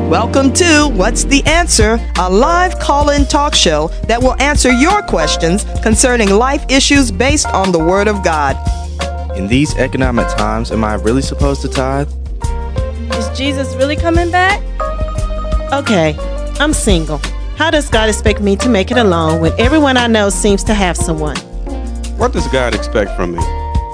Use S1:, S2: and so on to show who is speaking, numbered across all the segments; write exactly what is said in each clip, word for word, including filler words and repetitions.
S1: Welcome to What's the Answer, a live call-in talk show that will answer your questions concerning life issues based on the Word of God.
S2: In these economic times, am I really supposed to tithe?
S3: Is Jesus really coming back?
S4: Okay, I'm single. How does God expect me to make it alone when everyone I know seems to have someone?
S5: What does God expect from me?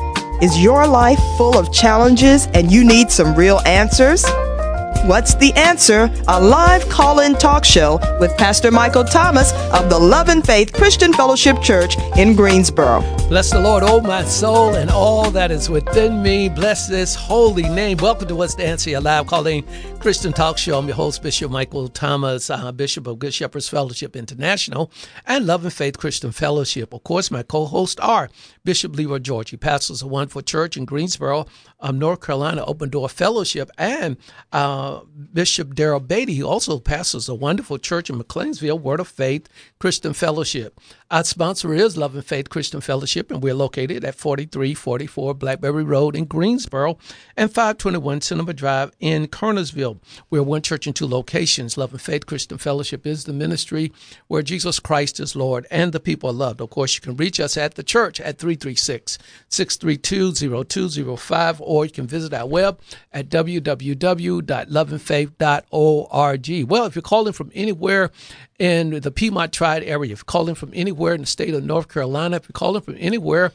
S1: Is your life full of challenges and you need some real answers? What's the Answer? A live call-in talk show with Pastor Michael Thomas of the Love and Faith Christian Fellowship Church in Greensboro.
S6: Bless the Lord, oh my soul, and all that is within me. Bless this holy name. Welcome to What's the Answer, a live call-in Christian talk show. I'm your host, Bishop Michael Thomas, uh, Bishop of Good Shepherds Fellowship International and Love and Faith Christian Fellowship. Of course, my co-hosts are Bishop Leroy George. He pastors a wonderful church in Greensboro, um, North Carolina, Open Door Fellowship, and uh, Bishop Daryl Beatty, who also pastors a wonderful church in McLeansville, Word of Faith Christian Fellowship. Our sponsor is Love and Faith Christian Fellowship, and we're located at forty-three forty-four Blackberry Road in Greensboro and five twenty-one Cinema Drive in Kernersville. We're one church in two locations. Love and Faith Christian Fellowship is the ministry where Jesus Christ is Lord and the people are loved. Of course, you can reach us at the church at three three six, six three two, zero two zero five, or you can visit our web at w w w dot love and faith dot org. Well, if you're calling from anywhere in the Piedmont Triad area, if you're calling from anywhere in the state of North Carolina, if you're calling from anywhere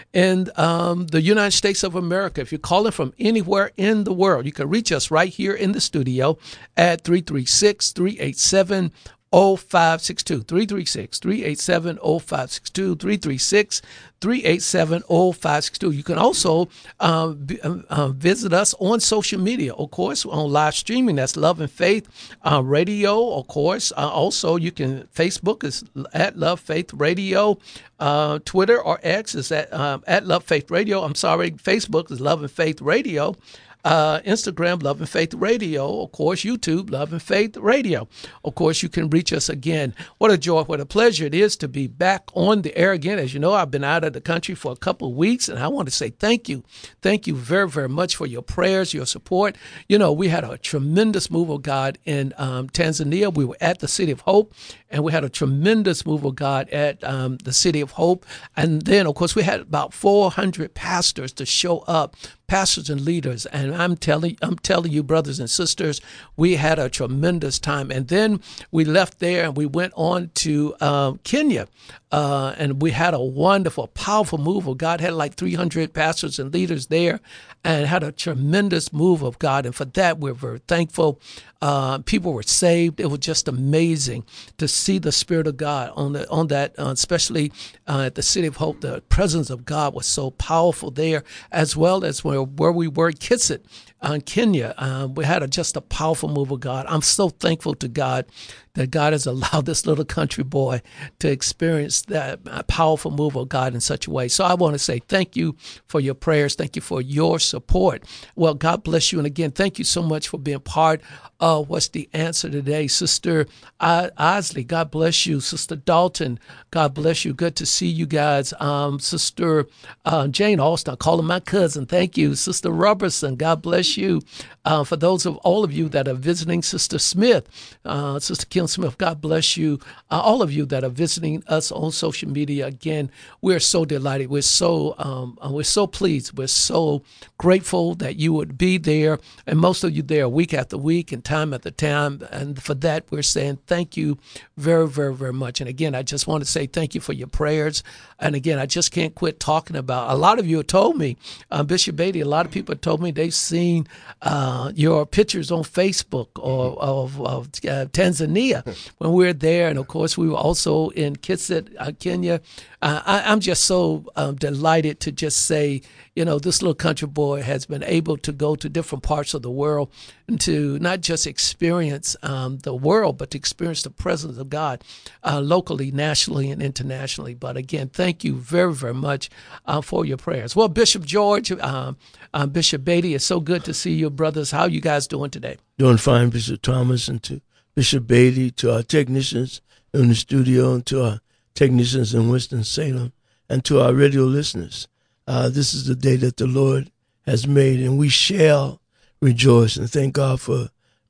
S6: in um, the United States of America, if you're calling from anywhere in the world, you can reach us right here in the studio at three three six, three eight seven, zero five six two, three three six, three eight seven, zero five six two, three three six, three eight seven, zero five six two. You can also uh, uh, visit us on social media, of course, on live streaming. That's Love and Faith uh, Radio, of course. Uh, also, you can, Facebook is at Love Faith Radio. Uh, Twitter or X is at, um, at Love Faith Radio. I'm sorry, Facebook is Love and Faith Radio. Uh, Instagram, Love and Faith Radio. Of course, YouTube, Love and Faith Radio. Of course, you can reach us again. What a joy, what a pleasure it is to be back on the air again. As you know, I've been out of the country for a couple of weeks, and I want to say thank you. Thank you very, very much for your prayers, your support. You know, we had a tremendous move of God in um, Tanzania. We were at the City of Hope, and we had a tremendous move of God at um, the City of Hope. And then, of course, we had about four hundred pastors to show up, pastors and leaders, and I'm telling, I'm telling you, brothers and sisters, we had a tremendous time. And then we left there and we went on to um, Kenya, uh, and we had a wonderful, powerful move of God. Had like three hundred pastors and leaders there, and had a tremendous move of God. And for that, we're very thankful. Uh, people were saved. It was just amazing to see the Spirit of God on the on that, uh, especially uh, at the City of Hope. The presence of God was so powerful there, as well as where, where we were, Kitsit, uh, Kenya. Uh, we had a, just a powerful move of God. I'm so thankful to God that God has allowed this little country boy to experience that powerful move of God in such a way. So I want to say thank you for your prayers. Thank you for your support. Well, God bless you. And again, thank you so much for being part of What's the Answer today. Sister Osley, God bless you. Sister Dalton, God bless you. Good to see you guys. Um, Sister uh, Jane Austin, calling my cousin. Thank you. Sister Robertson, God bless you. Uh, for those of all of you that are visiting, Sister Smith, uh, Sister Kim Smith, God bless you. Uh, all of you that are visiting us on social media, again, we're so delighted. We're so um, we're so pleased. We're so grateful that you would be there, and most of you there week after week and time after time. And for that, we're saying thank you very, very, very much. And again, I just want to say thank you for your prayers. And again, I just can't quit talking about. A lot of you have told me, uh, Bishop Beatty. A lot of people have told me they've seen uh, your pictures on Facebook or of, of uh, Tanzania when we were there, and of course we were also in Kitsit, uh, Kenya. Uh, I, I'm just so um, delighted to just say, you know, this little country boy has been able to go to different parts of the world and to not just experience um, the world, but to experience the presence of God uh, locally, nationally, and internationally. But again, thank you very, very much uh, for your prayers. Well, Bishop George, uh, uh, Bishop Beatty, it's so good to see you, brothers. How are you guys doing today?
S7: Doing fine, Bishop Thomas, and to Bishop Beatty, to our technicians in the studio, and to our technicians in Winston-Salem, and to our radio listeners. Uh, this is the day that the Lord has made, and we shall rejoice and thank God for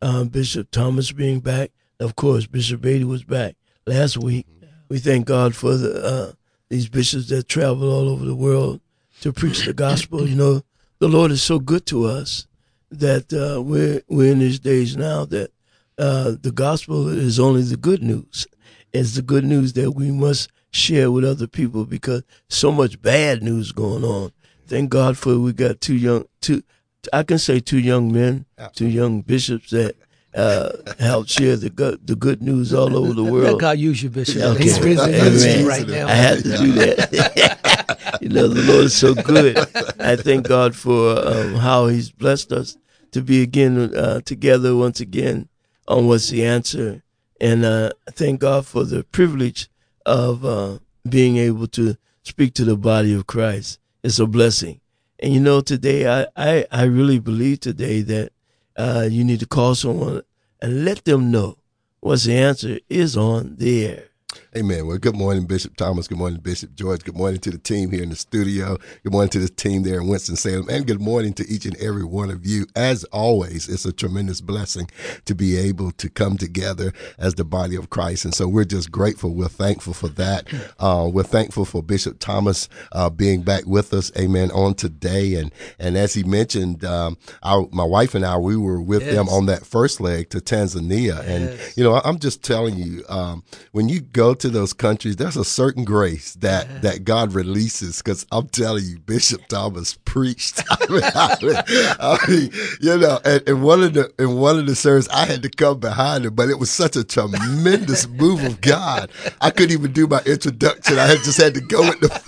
S7: uh, Bishop Thomas being back. Of course, Bishop Beatty was back last week. We thank God for the uh, these bishops that travel all over the world to preach the gospel. You know, the Lord is so good to us that uh, we're we're in these days now that uh, the gospel is only the good news. It's the good news that we must share with other people because so much bad news going on. Thank God for we got two young two. I can say two young men, two young bishops that uh, help share the good, the good news all over the world.
S6: Let God use you, Bishop.
S7: Okay.
S6: He's busy
S7: Amen.
S6: right now.
S7: I had to do that. You know, the Lord is so good. I thank God for um, how He's blessed us to be again uh, together once again on What's the Answer. And uh, I thank God for the privilege of uh, being able to speak to the body of Christ. It's a blessing. And, you know, today I, I, I really believe today that uh, you need to call someone and let them know What's the Answer is on the air.
S8: Amen. Well, good morning, Bishop Thomas. Good morning, Bishop George. Good morning to the team here in the studio. Good morning to the team there in Winston-Salem. And good morning to each and every one of you. As always, it's a tremendous blessing to be able to come together as the body of Christ. And so we're just grateful. We're thankful for that. Uh, we're thankful for Bishop Thomas uh, being back with us, amen, on today. And and as he mentioned, um, our, my wife and I, we were with
S6: Yes.
S8: them on that first leg to Tanzania. And,
S6: Yes.
S8: you know, I'm just telling you, um, when you go to those countries, there's a certain grace that, yeah. that God releases. Because I'm telling you, Bishop Thomas preached. I mean, I mean, I mean you know, and, and one of the in one of the services, I had to come behind him, but it was such a tremendous move of God. I couldn't even do my introduction. I had just had to go with the.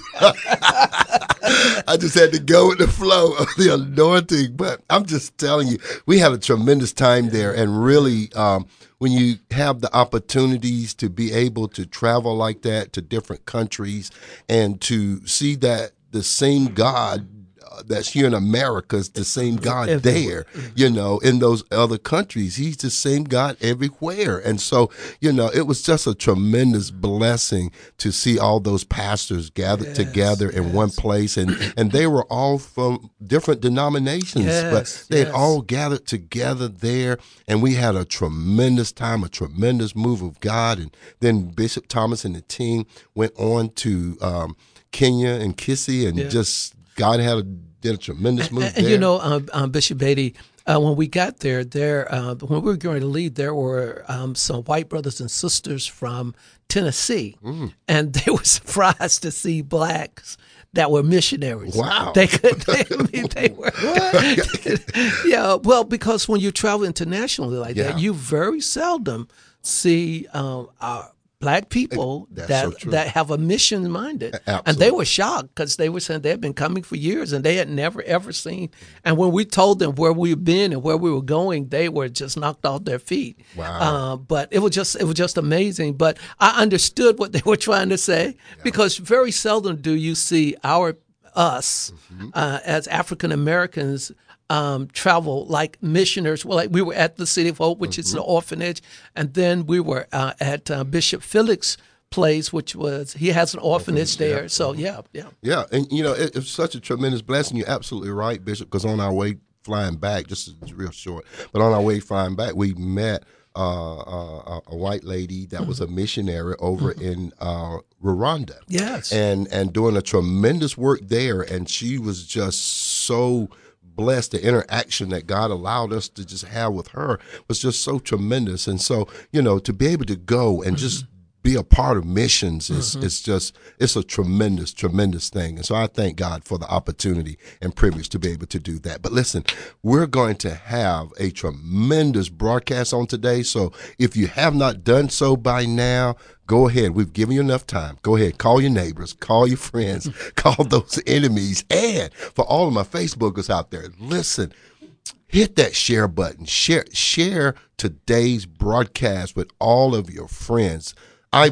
S8: I just had to go with the flow of the anointing. But I'm just telling you, we had a tremendous time there, and really. Um, When you have the opportunities to be able to travel like that to different countries and to see that the same God that's here in America is the same God there, you know, in those other countries. He's the same God everywhere. And so, you know, it was just a tremendous blessing to see all those pastors gathered yes, together in yes. one place. And, and they were all from different denominations, yes, but they had yes. all gathered together there. And we had a tremendous time, a tremendous move of God. And then Bishop Thomas and the team went on to um, Kenya and Kisii and yeah. just God had a, did a tremendous move
S6: and,
S8: there.
S6: And you know, um, um, Bishop Beatty, uh, when we got there, there uh, when we were going to leave, there were um, some white brothers and sisters from Tennessee, mm. and they were surprised to see blacks that were missionaries.
S8: Wow.
S6: They could, they, I mean, they were, yeah, well, because when you travel internationally like yeah. that, you very seldom see um, our black people
S8: That's
S6: that
S8: so
S6: that have a mission minded.
S8: Absolutely.
S6: And they were shocked because they were saying they had been coming for years and they had never, ever seen. And when we told them where we've been and where we were going, they were just knocked off their feet.
S8: Wow.
S6: Uh, but it was just it was just amazing. But I understood what they were trying to say yeah. because very seldom do you see our us mm-hmm. uh, as African Americans Um, travel like missioners. Well, like we were at the City of Hope, which mm-hmm. is an orphanage, and then we were uh, at uh, Bishop Felix' place, which was he has an orphanage there. Yeah. So yeah, yeah,
S8: yeah. And you know, it, it's such a tremendous blessing. You're absolutely right, Bishop. Because on our way flying back, just real short, but on our way flying back, we met uh, uh, a white lady that mm-hmm. was a missionary over mm-hmm. in uh, Rwanda.
S6: Yes,
S8: and and doing a tremendous work there, and she was just so blessed. The interaction that God allowed us to just have with her was just so tremendous. And so, you know, to be able to go and just be a part of missions is mm-hmm. it's just it's a tremendous, tremendous thing. And so I thank God for the opportunity and privilege to be able to do that. But listen, we're going to have a tremendous broadcast on today. So if you have not done so by now, go ahead. We've given you enough time. Go ahead. Call your neighbors. Call your friends. Call those enemies. And for all of my Facebookers out there, listen, hit that share button. Share, share today's broadcast with all of your friends. I believe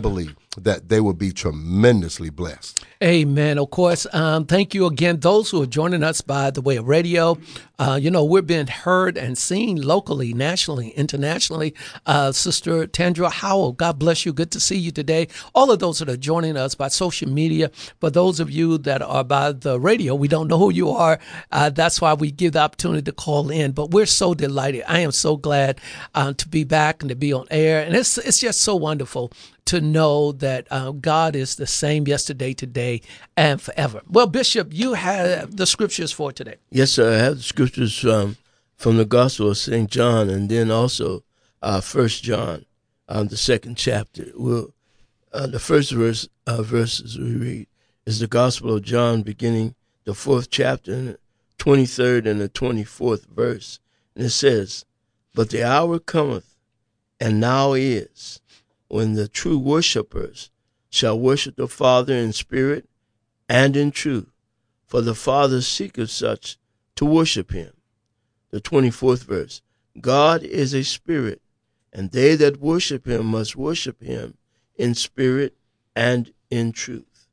S8: that they will be tremendously blessed.
S6: Amen. Of course, um, thank you again. Those who are joining us by the way of radio, uh, you know, we're being heard and seen locally, nationally, internationally. Uh, Sister Tandra Howell, God bless you. Good to see you today. All of those that are joining us by social media, for those of you that are by the radio, we don't know who you are. Uh, that's why we give the opportunity to call in. But we're so delighted. I am so glad uh, to be back and to be on air. And it's it's just so wonderful to know that uh, God is the same yesterday, today, and forever. Well, Bishop, you have the scriptures for today.
S7: Yes, sir. I have the scriptures um, from the Gospel of Saint John, and then also uh, First John, um, the second chapter. We'll, uh, the first verse uh, verses we read is the Gospel of John, beginning the fourth chapter, and the twenty-third and the twenty-fourth verse. And it says, "But the hour cometh, and now is, when the true worshipers shall worship the Father in spirit and in truth, for the Father seeketh such to worship him." The twenty-fourth verse, "God is a spirit, and they that worship him must worship him in spirit and in truth."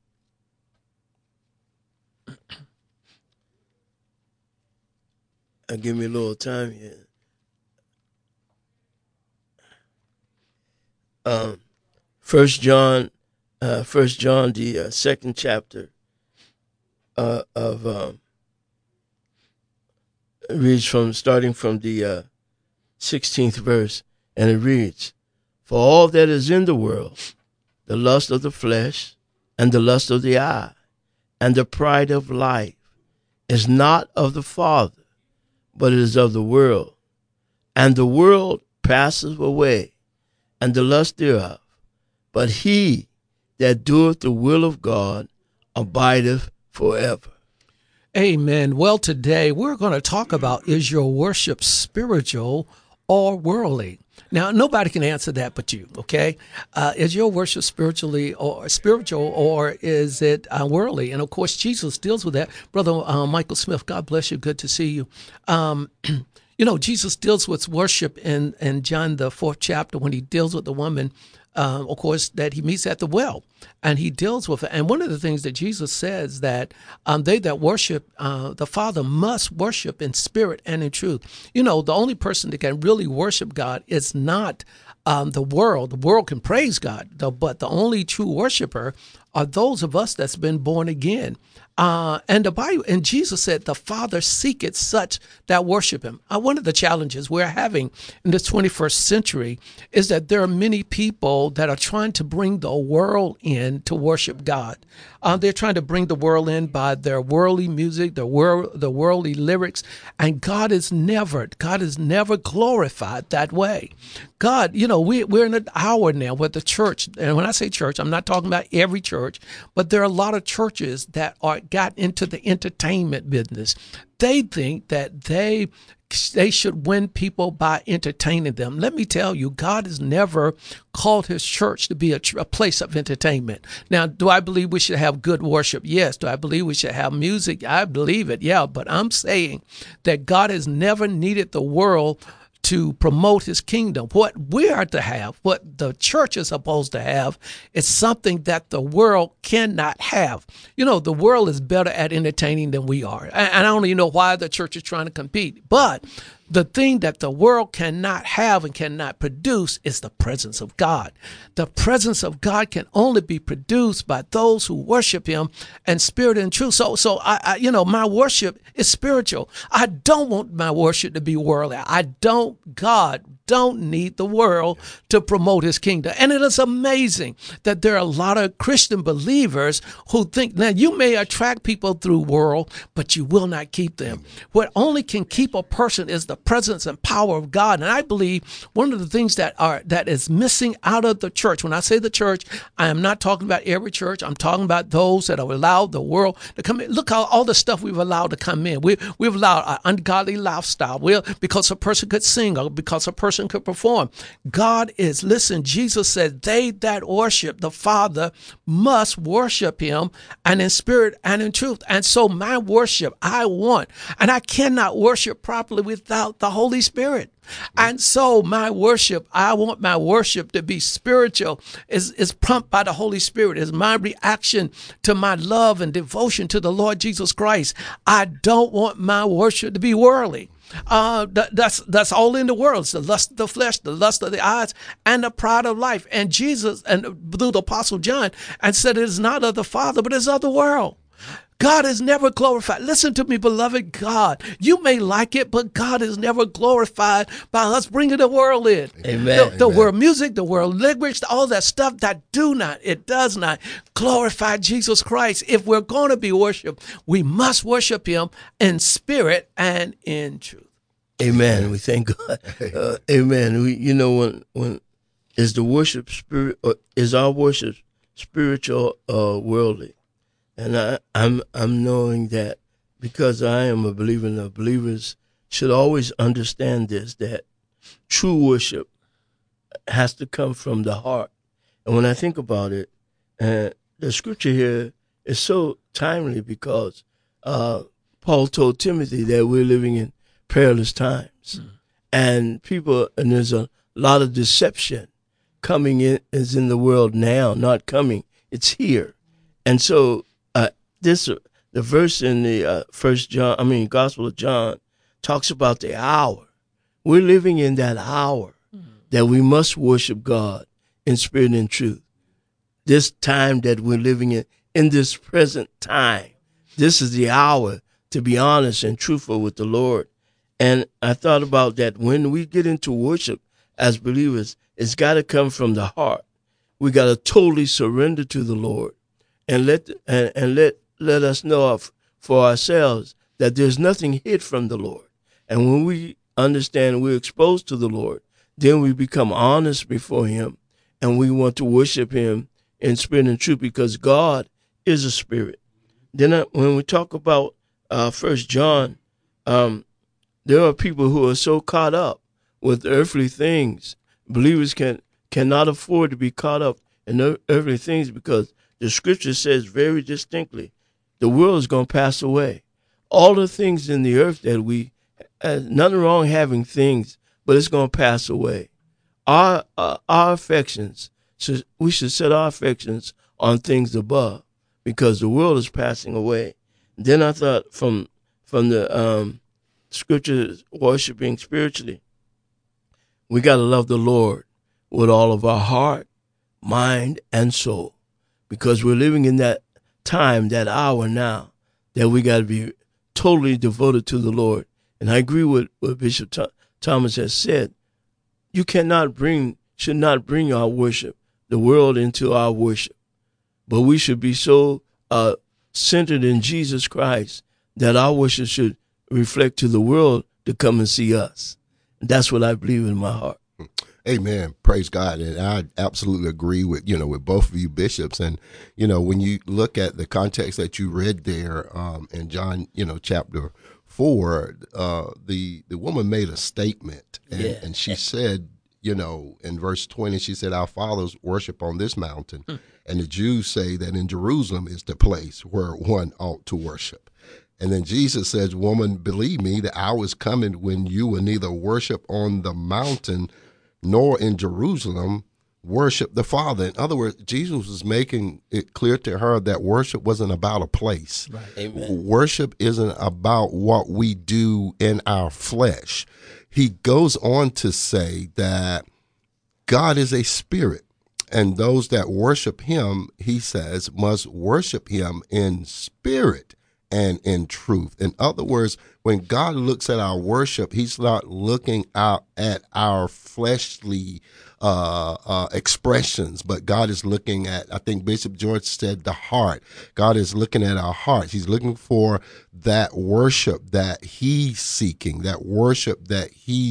S7: Uh, give me a little time here. Um, First John, uh, First John, the uh, second chapter uh, of um, reads from starting from the uh, sixteenth verse, and it reads, "For all that is in the world, the lust of the flesh, and the lust of the eye, and the pride of life, is not of the Father, but it is of the world. And the world passeth away, and the lust thereof. But he that doeth the will of God abideth forever."
S6: Amen. Well, today we're going to talk about, is your worship spiritual or worldly? Now, nobody can answer that but you, okay? Uh, is your worship spiritually or spiritual, or is it uh, worldly? And, of course, Jesus deals with that. Brother uh, Michael Smith, God bless you. Good to see you. Um, you know, Jesus deals with worship in, in John, the fourth chapter, when he deals with the woman, uh, of course, that he meets at the well, and he deals with it. And one of the things that Jesus says that um, they that worship uh, the Father must worship in spirit and in truth. You know, the only person that can really worship God is not um, the world. The world can praise God, but the only true worshiper are those of us that's been born again. Uh, and the Bible, and Jesus said, the Father seeketh such that worship him. Uh, one of the challenges we're having in this twenty-first century is that there are many people that are trying to bring the world in to worship God. Uh, they're trying to bring the world in by their worldly music, their world, the worldly lyrics, and God is never, God is never glorified that way. God, you know, we, we're in an hour now where the church, and when I say church, I'm not talking about every church, but there are a lot of churches that are got into the entertainment business. They think that they they should win people by entertaining them. Let me tell you, God has never called his church to be a, a place of entertainment. Now, do I believe we should have good worship? Yes. Do I believe we should have music? I believe it, yeah. But I'm saying that God has never needed the world to promote his kingdom. What we are to have, what the church is supposed to have, is something that the world cannot have. You know, the world is better at entertaining than we are. And I don't even know why the church is trying to compete. But the thing that the world cannot have and cannot produce is the presence of God. The presence of God can only be produced by those who worship him in spirit and truth. So, so I, I, you know, my worship is spiritual. I don't want my worship to be worldly. I don't, God don't need the world to promote his kingdom. And it is amazing that there are a lot of Christian believers who think, now you may attract people through world, but you will not keep them. What only can keep a person is the presence and power of God. And I believe one of the things that are that is missing out of the church, when I say the church, I am not talking about every church. I'm talking about those that have allowed the world to come in. Look how all the stuff we've allowed to come in. We, we've allowed an ungodly lifestyle. We're, because a person could sing, or because a person person could perform. God is, listen, Jesus said, they that worship the Father must worship him, and in spirit and in truth. And so my worship, I want, and I cannot worship properly without the Holy Spirit. And so my worship, I want my worship to be spiritual, is, is prompted by the Holy Spirit, is my reaction to my love and devotion to the Lord Jesus Christ. I don't want my worship to be worldly. Uh, that, that's that's all in the world. It's the lust of the flesh, the lust of the eyes, and the pride of life. And Jesus, and through the Apostle John, and said it is not of the Father, but is of the world. God is never glorified. Listen to me, beloved God. You may like it, but God is never glorified by us bringing the world in.
S7: Amen.
S6: The, the
S8: Amen.
S6: world music, the world language, all that stuff that do not, it does not glorify Jesus Christ. If we're going to be worshiped, we must worship him in spirit and in truth.
S7: Amen. We thank God. Uh, amen. We, you know, when when is the worship spirit, or is our worship spiritual or worldly? And I, I'm I'm knowing that because I am a believer, and the believers should always understand this, that true worship has to come from the heart. And when I think about it, uh, the scripture here is so timely because uh, Paul told Timothy that we're living in perilous times. Mm. And people, and there's a lot of deception coming in, is in the world now, not coming, it's here. And so uh, this, uh, the verse in the uh, first John, I mean, Gospel of John talks about the hour. We're living in that hour mm. that we must worship God in spirit and truth. This time that we're living in, in this present time, this is the hour to be honest and truthful with the Lord. And I thought about that when we get into worship as believers, it's got to come from the heart. We got to totally surrender to the Lord and let and, and let let us know of, for ourselves that there's nothing hid from the Lord. And when we understand we're exposed to the Lord, then we become honest before him, and we want to worship him in spirit and truth because God is a spirit. Then I, when we talk about uh, First John, um, there are people who are so caught up with earthly things. Believers can cannot afford to be caught up in earthly things because the scripture says very distinctly, the world is going to pass away. All the things in the earth that we, uh, nothing wrong having things, but it's going to pass away. Our uh, our affections, should, we should set our affections on things above because the world is passing away. Then I thought from from the um, scripture, worshiping spiritually, we got to love the Lord with all of our heart, mind, and soul, because we're living in that time, that hour now, that we got to be totally devoted to the Lord. And I agree with what Bishop Th- Thomas has said. You cannot bring, should not bring our worship, the world, into our worship. But we should be so uh, centered in Jesus Christ that our worship should reflect to the world to come and see us. And that's what I believe in my heart.
S8: Amen. Praise God. And I absolutely agree with, you know, with both of you bishops. And, you know, when you look at the context that you read there um, in John, you know, chapter four, uh, the, the woman made a statement and, yeah. and she said, you know, in verse twenty, she said, our fathers worship on this mountain. Mm. And the Jews say that in Jerusalem is the place where one ought to worship. And then Jesus says, woman, believe me, the hour is coming when you will neither worship on the mountain nor in Jerusalem worship the Father. In other words, Jesus was making it clear to her that worship wasn't about a place.
S7: Right. Amen.
S8: Worship isn't about what we do in our flesh. He goes on to say that God is a spirit, and those that worship him, he says, must worship him in spirit and in truth. In other words, when God looks at our worship, he's not looking out at our fleshly uh, uh, expressions, but God is looking at, I think Bishop George said, the heart. God is looking at our hearts. He's looking for that worship that he's seeking, that worship that he's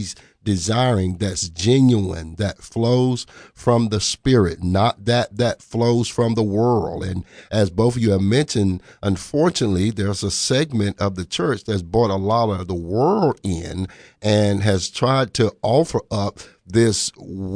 S8: desiring, that's genuine, that flows from the Spirit, not that that flows from the world. And as both of you have mentioned, unfortunately, there's a segment of the church that's brought a lot of the world in and has tried to offer up this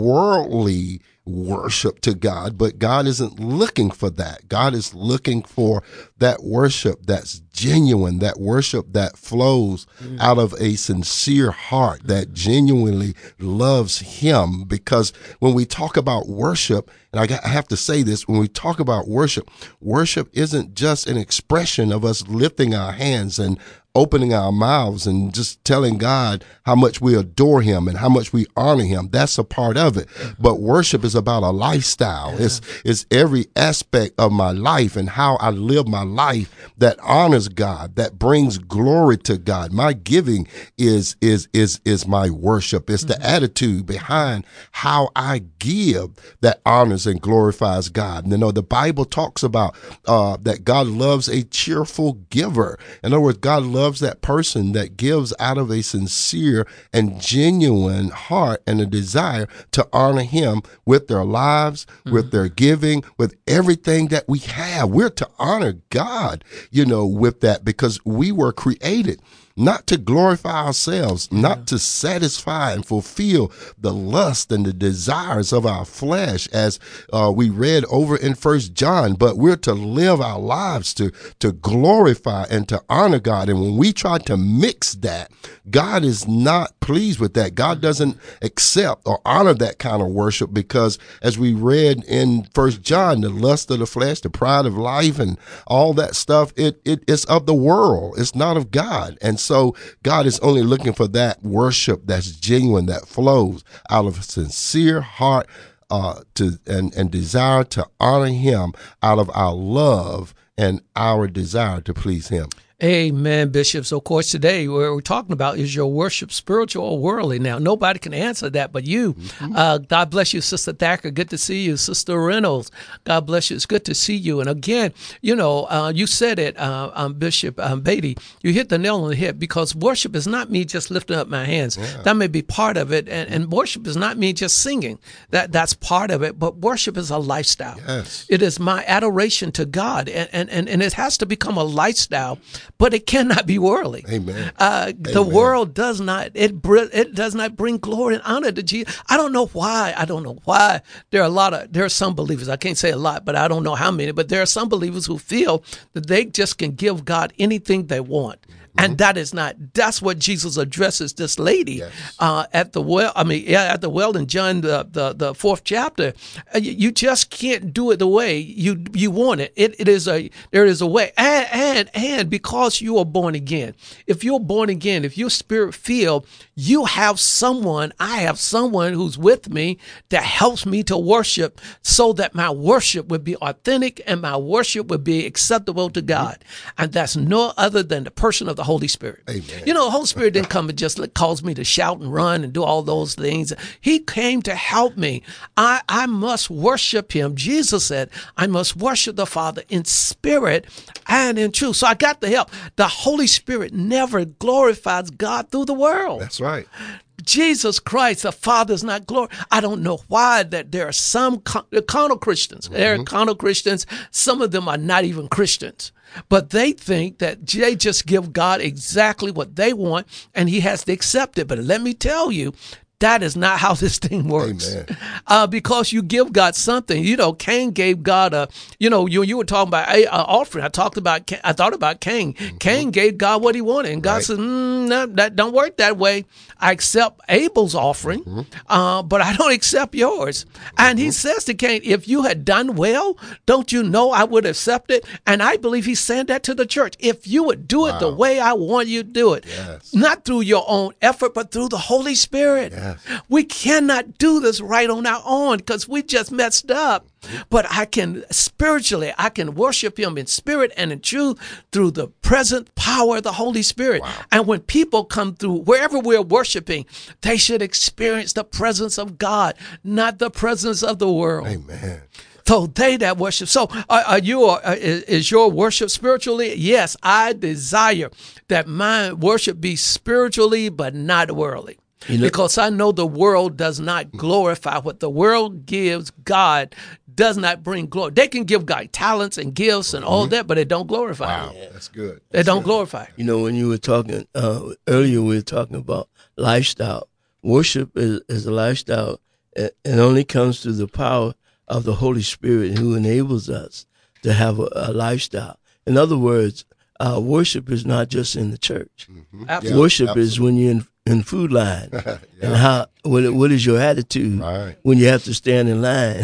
S8: worldly worship to God, but God isn't looking for that. God is looking for that worship that's genuine, that worship that flows mm. out of a sincere heart, that genuinely loves Him. Because when we talk about worship, and I have to say this, when we talk about worship, worship isn't just an expression of us lifting our hands and opening our mouths and just telling God how much we adore Him and how much we honor Him. That's a part of it. But worship is about a lifestyle. Yeah. It's, it's every aspect of my life and how I live my life that honors God, that brings glory to God. My giving is, is, is, is my worship. It's mm-hmm. the attitude behind how I give that honors and glorifies God. And, you know, the Bible talks about uh, that God loves a cheerful giver. In other words, God loves loves that person that gives out of a sincere and genuine heart and a desire to honor Him with their lives, mm-hmm. with their giving, with everything that we have. We're to honor God, you know, with that, because we were created not to glorify ourselves, yeah. not to satisfy and fulfill the lust and the desires of our flesh, as uh, we read over in First John, but we're to live our lives to, to glorify and to honor God. And when we try to mix that, God is not pleased with that. God doesn't accept or honor that kind of worship, because as we read in First John, the lust of the flesh, the pride of life, and all that stuff, it, it it's of the world. It's not of God. And so God is only looking for that worship that's genuine, that flows out of a sincere heart uh, to and, and desire to honor Him out of our love and our desire to please Him.
S6: Amen, Bishop. So, of course, today what we're talking about is your worship spiritual or worldly. Now, nobody can answer that but you. Mm-hmm. Uh, God bless you, Sister Thacker. Good to see you. Sister Reynolds, God bless you. It's good to see you. And again, you know, uh, you said it, uh, um, Bishop um, Beatty, you hit the nail on the head, because worship is not me just lifting up my hands. Yeah. That may be part of it. And, and worship is not me just singing. That That's part of it. But worship is a lifestyle. Yes. It is my adoration to God. And, and, and, and it has to become a lifestyle. But it cannot be worldly. Amen. Uh, the Amen. World does not, it it does not bring glory and honor to Jesus. I don't know why. I don't know why. There are a lot of, there are some believers, I can't say a lot, but I don't know how many, but there are some believers who feel that they just can give God anything they want. And that is not, that's what Jesus addresses this lady yes. uh, at the well, I mean, yeah, at the well in John, the, the, the fourth chapter. Uh, you, you just can't do it the way you you want it. It, it is a, there is a way. And, and, and because you are born again, if you're born again, if you're spirit filled, you have someone, I have someone who's with me that helps me to worship, so that my worship would be authentic and my worship would be acceptable to God. Mm-hmm. And that's no other than the person of the Holy Spirit. Amen. You know, the Holy Spirit didn't come and just cause me to shout and run and do all those things. He came to help me. I, I must worship Him. Jesus said, I must worship the Father in spirit and in truth. So I got the help. The Holy Spirit never glorifies God through the world.
S8: That's right.
S6: Jesus Christ, the Father, is not glory. I don't know why that there are some con- carnal Christians. Mm-hmm. There are carnal Christians. Some of them are not even Christians. But they think that they just give God exactly what they want, and He has to accept it. But let me tell you, that is not how this thing works. Uh, because you give God something. You know, Cain gave God a, you know, you you were talking about a, a offering. I talked about, I thought about Cain. Mm-hmm. Cain gave God what he wanted. And God right. says, mm, no, that don't work that way. I accept Abel's offering, mm-hmm. uh, but I don't accept yours. And mm-hmm. he says to Cain, if you had done well, don't you know I would accept it? And I believe he's saying that to the church. If you would do it wow. the way I want you to do it, yes. not through your own effort, but through the Holy Spirit. Yes. We cannot do this right on our own because we just messed up. But I can spiritually, I can worship Him in spirit and in truth through the present power of the Holy Spirit. Wow. And when people come through, wherever we're worshiping, they should experience the presence of God, not the presence of the world. Amen. So they that worship. So uh, are you, uh, is, is your worship spiritually? Yes, I desire that my worship be spiritually, but not worldly.
S7: You know-
S6: because I know the world does not glorify what the world gives. God does not bring glory. They can give God talents and gifts and all that, but it don't glorify.
S8: Wow,
S6: Him.
S8: that's good.
S6: They don't glorify. Him.
S7: You know, when you were talking uh, earlier, we were talking about lifestyle. Worship is, is a lifestyle. It, it only comes through the power of the Holy Spirit, who enables us to have a, a lifestyle. In other words, uh, worship is not just in the church.
S8: Mm-hmm.
S6: Absolutely.
S7: Worship
S8: absolutely.
S7: is when you're in, in food line,
S8: Yeah.
S7: and how what, what is your attitude
S8: Right.
S7: when you have to stand in line?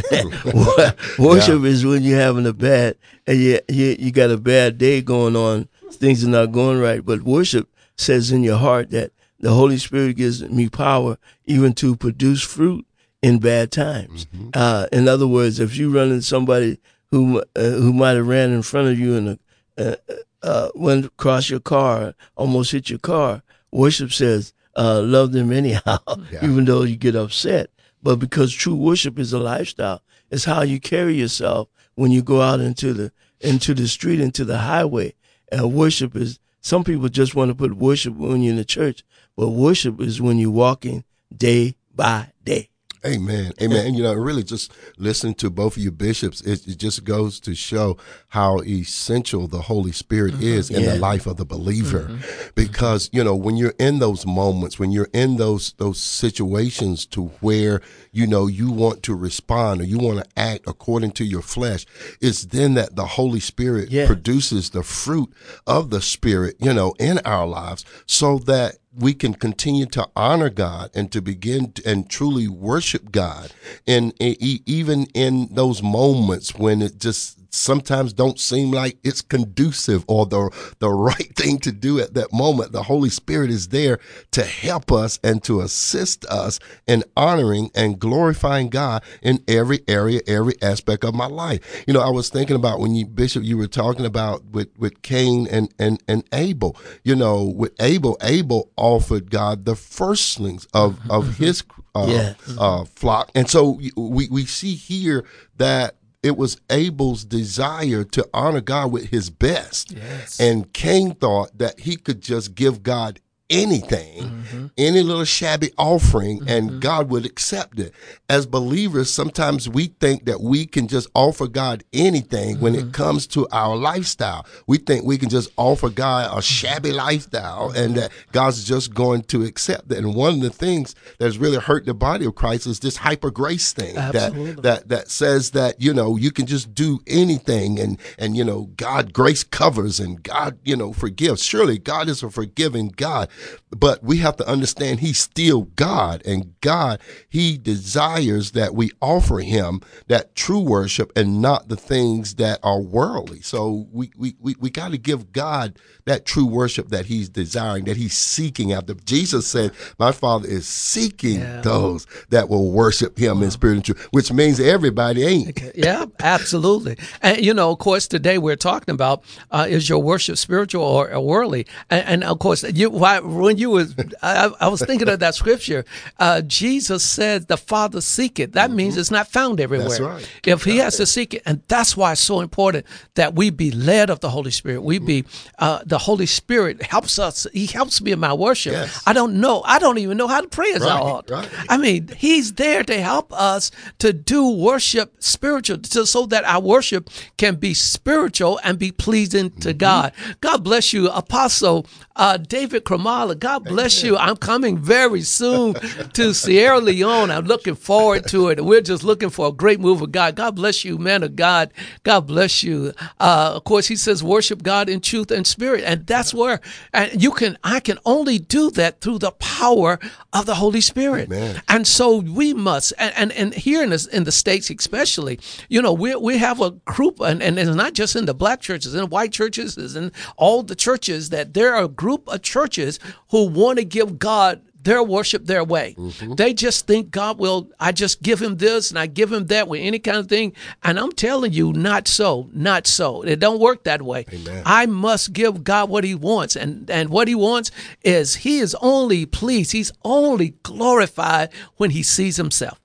S7: Worship is when you're having a bad and you, you you got a bad day going on, things are not going right. But worship says in your heart that the Holy Spirit gives me power even to produce fruit in bad times.
S8: Mm-hmm.
S7: Uh, in other words, if you run into somebody who uh, who might have ran in front of you and uh, uh, went across your car, almost hit your car, worship says, uh, love them anyhow,
S8: Yeah.
S7: even though you get upset. But because true worship is a lifestyle, it's how you carry yourself when you go out into the into the street, into the highway. And worship is, some people just want to put worship when you're in the church, but worship is when you're walking day by day.
S8: Amen. Amen. And, you know, really just listening to both of you bishops, it, it just goes to show how essential the Holy Spirit mm-hmm. is in
S7: Yeah.
S8: the life of the believer.
S6: Mm-hmm.
S8: Because, you know, when you're in those moments, when you're in those those situations to where, you know, you want to respond or you want to act according to your flesh, it's then that the Holy Spirit
S7: Yeah.
S8: produces the fruit of the Spirit, you know, in our lives so that we can continue to honor God and to begin to, and truly worship God. And e- even in those moments when it just sometimes don't seem like it's conducive or the the right thing to do at that moment, the Holy Spirit is there to help us and to assist us in honoring and glorifying God in every area, every aspect of my life. You know, I was thinking about when you, Bishop, you were talking about with, with Cain and, and, and Abel. You know, with Abel, Abel offered God the firstlings of, of his uh,
S7: Yeah.
S8: uh, flock. And so we, we see here that it was Abel's desire to honor God with his best.
S6: Yes.
S8: And Cain thought that he could just give God anything, mm-hmm. any little shabby offering, mm-hmm. and God would accept it. As believers, sometimes we think that we can just offer God anything mm-hmm. when it comes to our lifestyle. We think we can just offer God a shabby lifestyle mm-hmm. and that God's just going to accept it. And one of the things that's really hurt the body of Christ is this hyper grace thing that, that that says that, you know, you can just do anything and, and, you know, God grace covers and God, you know, forgives. Surely God is a forgiving God. But we have to understand he's still God, and God, he desires that we offer him that true worship and not the things that are worldly. So we, we, we, we got to give God that true worship that he's desiring, that he's seeking after. Jesus said, my Father is seeking yeah. those that will worship him wow. in spirit and truth, which means everybody ain't.
S6: Okay. Yeah, absolutely. And, you know, of course, today we're talking about uh, is your worship spiritual or, or worldly? And, and of course, you why, when you was, I, I was thinking of that scripture. Uh, Jesus said, "The Father seek it." That mm-hmm. means it's not found everywhere.
S8: That's right.
S6: If He has to seek it, and that's why it's so important that we be led of the Holy Spirit. We be uh, the Holy Spirit helps us. He helps me in my worship.
S8: Yes.
S6: I don't know. I don't even know how to pray as
S8: right,
S6: I ought.
S8: Right.
S6: I mean, He's there to help us to do worship spiritual, to, so that our worship can be spiritual and be pleasing to mm-hmm. God. God bless you, Apostle uh, David Kramala. God bless Amen. You. I'm coming very soon to Sierra Leone. I'm looking forward to it. We're just looking for a great move of God. God bless you, man of God. God bless you. Uh, of course, He says, worship God in truth and spirit. And that's where and you can, I can only do that through the power of the Holy Spirit.
S8: Amen.
S6: And so we must, and, and, and here in the, in the States especially, you know, we we have a group, and, and it's not just in the black churches, in white churches, it's in all the churches, that there are a group of churches who want to give God their worship their way. Mm-hmm. They just think God will, I just give him this and I give him that with any kind of thing. And I'm telling you, not so, not so. It don't work that way.
S8: Amen.
S6: I must give God what he wants. And, and what he wants is he is only pleased. He's only glorified when he sees himself.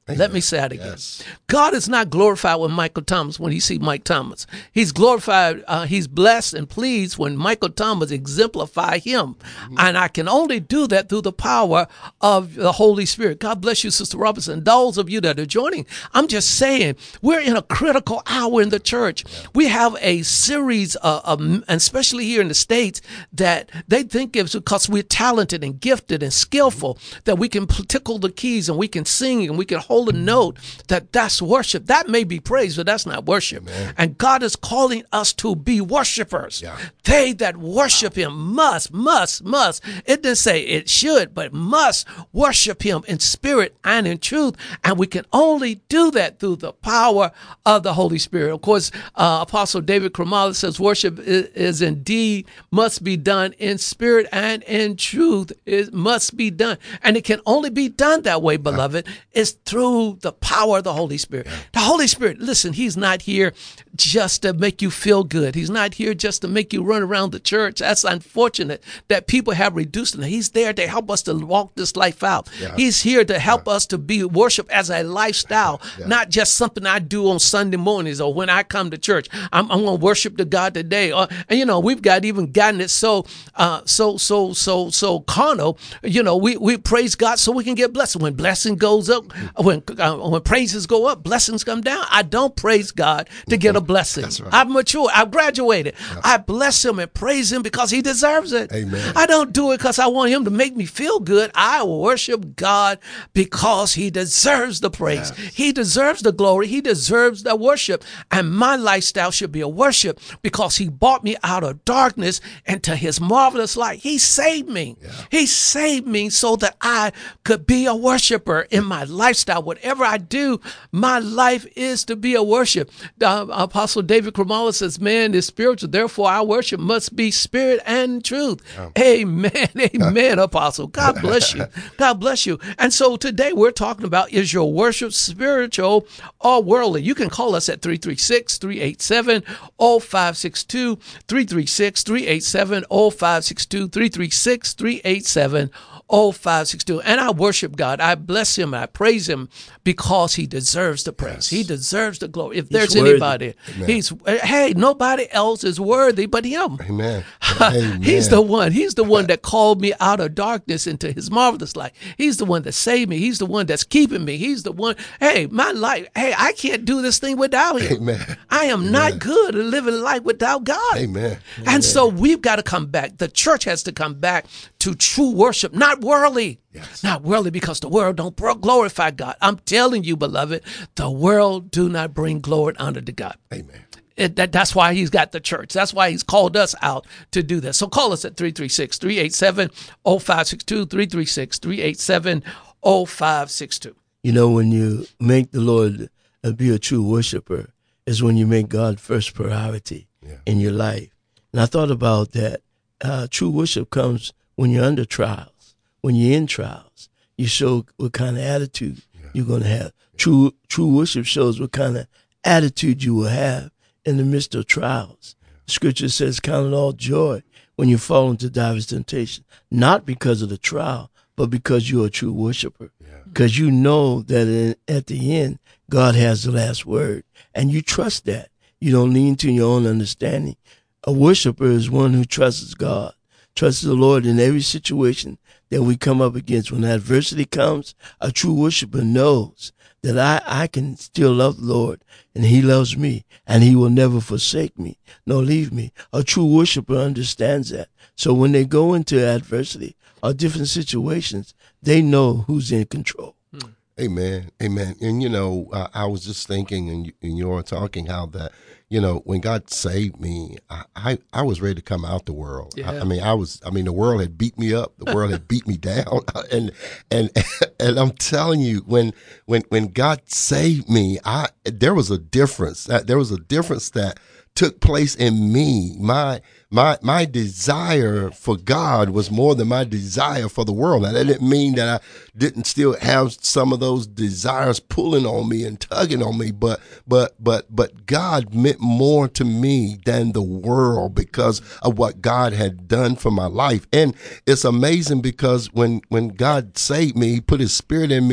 S8: Amen.
S6: Let me say that again.
S8: Yes.
S6: God is not glorified with Michael Thomas when he sees Mike Thomas. He's glorified, uh, he's blessed and pleased when Michael Thomas exemplify him. Mm-hmm. And I can only do that through the power of the Holy Spirit. God bless you, Sister Robinson. Those of you that are joining, I'm just saying, we're in a critical hour in the church. Yeah. We have a series, uh, of, and especially here in the States, that they think it's because we're talented and gifted and skillful that we can tickle the keys and we can sing and we can hold a note, that that's worship. That may be praise, but that's not worship. Amen. And God is calling us to be worshipers. Yeah. They that worship him must, must, must. It didn't say it should, but must worship him in spirit and in truth. And we can only do that through the power of the Holy Spirit. Of course, uh, Apostle David Krumala says worship is, is indeed must be done in spirit and in truth. It must be done. And it can only be done that way, beloved, is through the power of the Holy Spirit. The Holy Spirit, listen, he's not here just to make you feel good. He's not here just to make you run around the church. That's unfortunate that people have reduced him. He's there to help us to walk this life out. Yeah. He's here to help yeah. us to be worship as a lifestyle, yeah. not just something I do on Sunday mornings or when I come to church. I'm, I'm going to worship the God today. Or, and, you know, we've got even gotten it so, uh, so, so, so, so carnal. You know, we, we praise God so we can get blessed. When blessing goes up, when, uh, when praises go up, blessings come down. I don't praise God to get a blessing. Right. I've matured. I've graduated. Yeah. I bless him and praise him because he deserves it. Amen. I don't do it because I want him to make me feel good. I worship God because he deserves the praise. Yes. He deserves the glory. He deserves the worship. And my lifestyle should be a worship because he brought me out of darkness into his marvelous light. He saved me. Yeah. He saved me so that I could be a worshiper in my lifestyle. Whatever I do, my life is to be a worship. Uh, Apostle David Krumala says, man is spiritual, therefore our worship must be spirit and truth. Yeah. Amen. Amen, Apostle. God bless you. God bless you. And so today we're talking about, is your worship spiritual or worldly? You can call us at three three six, three eight seven, zero five six two, three three six, three eight seven, zero five six two, three three six, three eight seven, zero five six two. And I worship God. I bless him. I praise him because he deserves the praise. Yes. He deserves the glory. If there's
S7: he's
S6: anybody,
S8: Amen.
S6: he's, hey, nobody else is worthy but him.
S8: Amen. Amen.
S6: He's the one. He's the one that called me out of darkness into his marvelous light. He's the one that saved me. He's the one that's keeping me. He's the one, hey, my life, hey, I can't do this thing without him.
S8: Amen.
S6: I am
S8: Amen.
S6: not good at living life without God.
S8: Amen.
S6: And
S8: Amen.
S6: so we've got to come back. The church has to come back to true worship, not worldly. Yes. Not worldly, because the world don't glorify God. I'm telling you, beloved, the world do not bring glory and honor to God.
S8: Amen.
S6: It, that, that's why he's got the church. That's why he's called us out to do this. So call us at three three six, three eight seven, zero five six two, three three six, three eight seven, zero five six two.
S7: You know, when you make the Lord uh, be a true worshiper, is when you make God first priority yeah. in your life. And I thought about that. Uh, true worship comes when you're under trials. When you're in trials, you show what kind of attitude yeah. you're going to have. True true worship shows what kind of attitude you will have in the midst of trials. Yeah. Scripture says, count it all joy when you fall into diverse temptation, not because of the trial, but because you're a true worshiper. Because yeah. you know that in, at the end, God has the last word, and you trust that. You don't lean to your own understanding. A worshiper is one who trusts God, trusts the Lord in every situation that we come up against. When adversity comes, a true worshiper knows that I, I can still love the Lord, and he loves me, and he will never forsake me, nor leave me. A true worshiper understands that. So when they go into adversity or different situations, they know who's in control.
S8: Amen. Amen. And, you know, uh, I was just thinking, and you, and you were talking how that, you know, when God saved me, I, I, I was ready to come out the world. Yeah. I, I mean, I was, I mean, the world had beat me up. The world had beat me down. And, and, and I'm telling you, when, when, when God saved me, I, there was a difference. There was a difference that took place in me. My, my, my desire for God was more than my desire for the world. Now, that didn't mean that I didn't still have some of those desires pulling on me and tugging on me, but, but, but, but God meant more to me than the world because of what God had done for my life. And it's amazing because when, when God saved me, he put his spirit in me,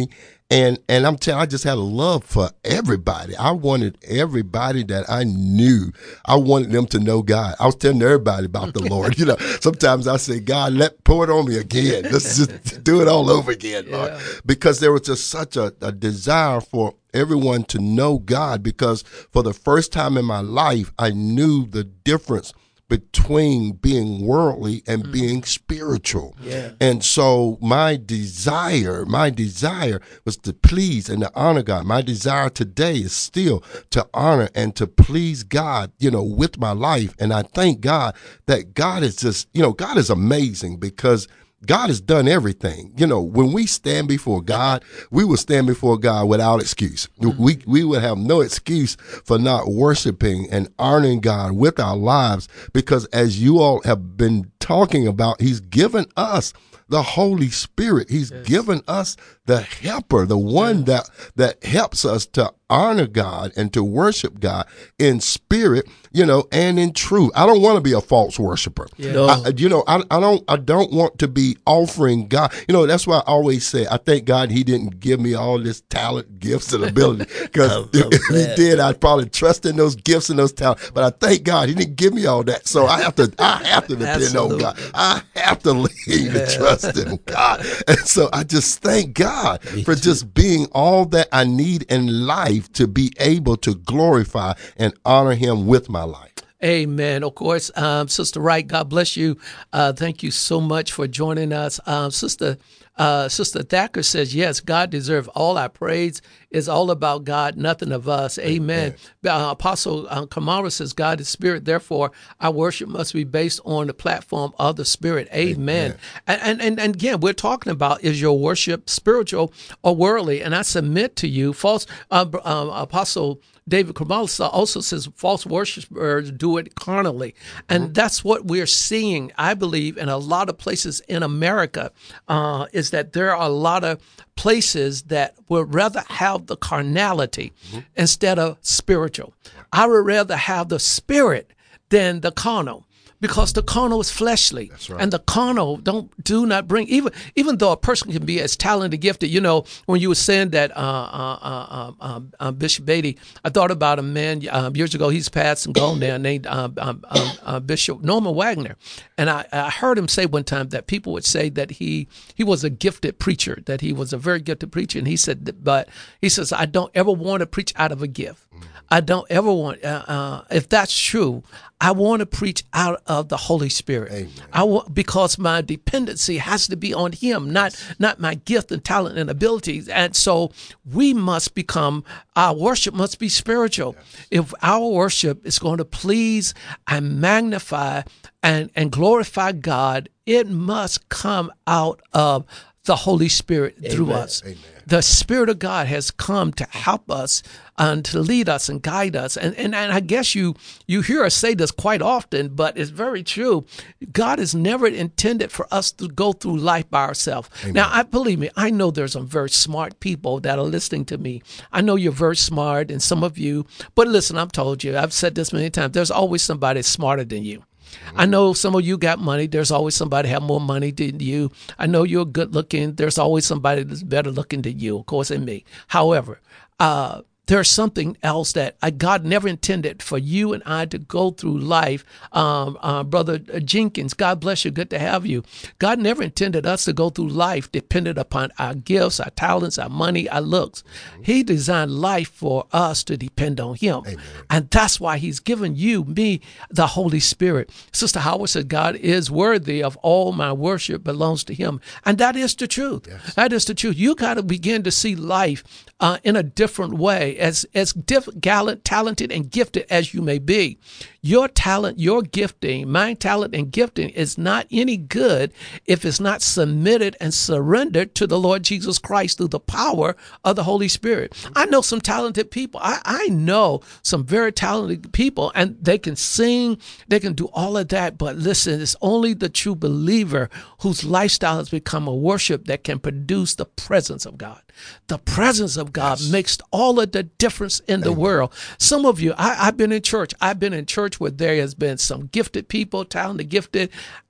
S8: And and I'm telling, I just had a love for everybody. I wanted everybody that I knew. I wanted them to know God. I was telling everybody about the Lord. You know, sometimes I say, God, let pour it on me again. Let's just do it all over again, Lord. Yeah. Because there was just such a, a desire for everyone to know God. Because for the first time in my life, I knew the difference between being worldly and mm. being spiritual. Yeah. And so my desire, my desire was to please and to honor God. My desire today is still to honor and to please God, you know, with my life. And I thank God that God is just, you know, God is amazing because God has done everything. You know, when we stand before God, we will stand before God without excuse. Mm-hmm. We we will have no excuse for not worshiping and honoring God with our lives because as you all have been talking about, he's given us the Holy Spirit. He's yes. given us the helper, the one yes. that that helps us to honor God and to worship God in spirit, you know, and in truth. I don't want to be a false worshiper. Yeah. No. I, you know, I, I don't I don't want to be offering God. You know, that's why I always say, I thank God he didn't give me all this talent, gifts, and ability. Because if he did, I'd probably trust in those gifts and those talents. But I thank God he didn't give me all that. So I have to I have to depend Absolutely. on God. I have to lean yeah. and trust in God. And so I just thank God me for too. just being all that I need in life to be able to glorify and honor him with my life.
S6: Amen. Of course, um, Sister Wright, God bless you. Uh, thank you so much for joining us. Um, Sister uh, Sister Thacker says, yes, God deserves all our praise. It's all about God, nothing of us. Amen. Amen. Uh, Apostle uh, Kamara says, God is spirit. Therefore, our worship must be based on the platform of the Spirit. Amen. Amen. And, and, and again, we're talking about, is your worship spiritual or worldly? And I submit to you, false uh, uh, Apostle David Kamala also says false worshipers do it carnally. And mm-hmm. that's what we're seeing, I believe, in a lot of places in America, uh, is that there are a lot of places that would rather have the carnality mm-hmm. instead of spiritual. I would rather have the spirit than the carnal. Because the carnal is fleshly, That's right. and the carnal don't do not bring even even though a person can be as talented, gifted. You know, when you were saying that, uh, uh, uh, uh, Bishop Beatty, I thought about a man uh, years ago. He's passed and gone now, named uh, uh, uh, uh, Bishop Norman Wagner, and I, I heard him say one time that people would say that he he was a gifted preacher, that he was a very gifted preacher, and he said, that, but he says, I don't ever want to preach out of a gift. I don't ever want, uh, uh, if that's true, I want to preach out of the Holy Spirit. Amen. I want, because my dependency has to be on Him, not not my gift and talent and abilities. And so we must become, our worship must be spiritual. Yes. If our worship is going to please and magnify and, and glorify God, it must come out of the Holy Spirit Amen. Through us. Amen. The Spirit of God has come to help us and to lead us and guide us. And, and and I guess you you hear us say this quite often, but it's very true. God has never intended for us to go through life by ourselves. Amen. Now, I believe me, I know there's some very smart people that are listening to me. I know you're very smart, and some of you, but listen, I've told you, I've said this many times, there's always somebody smarter than you. I know some of you got money. There's always somebody have more money than you. I know you're good looking. There's always somebody that's better looking than you, of course, than me. However, uh, there's something else that I, God never intended for you and I to go through life. Um, uh, Brother Jenkins, God bless you. Good to have you. God never intended us to go through life dependent upon our gifts, our talents, our money, our looks. He designed life for us to depend on Him. Amen. And that's why He's given you, me, the Holy Spirit. Sister Howard said, God is worthy of all my worship belongs to Him. And that is the truth. Yes. That is the truth. You got to begin to see life uh, in a different way. As as diff, gallant, talented, and gifted as you may be, your talent, your gifting, my talent and gifting is not any good if it's not submitted and surrendered to the Lord Jesus Christ through the power of the Holy Spirit. I know some talented people. I, I know some very talented people, and they can sing, they can do all of that. But listen, it's only the true believer whose lifestyle has become a worship that can produce the presence of God. The presence of God yes. makes all of the difference in the Amen. World. Some of you, I, I've been in church. I've been in church where there has been some gifted people, talented, gifted,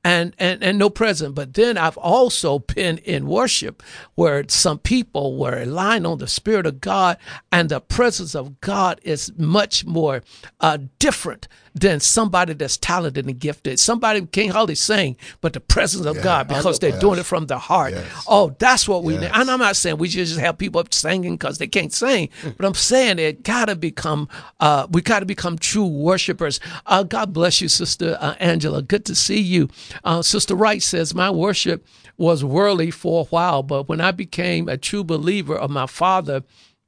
S6: and, and, and no present. But then I've also been in worship where some people were relying on the Spirit of God, and the presence of God is much more uh, different than somebody that's talented and gifted. Somebody can't hardly sing, but the presence of
S8: Yeah.
S6: God, because they're
S8: Yes.
S6: doing it from their heart.
S8: Yes.
S6: Oh, that's what we
S8: Yes.
S6: need. And I'm not saying we should just have people up singing because they can't sing, but I'm saying it gotta become, uh, we gotta become true worshipers. Uh, God bless you, Sister uh, Angela. Good to see you. Uh, Sister Wright says, my worship was worldly for a while, but when I became a true believer of my Father,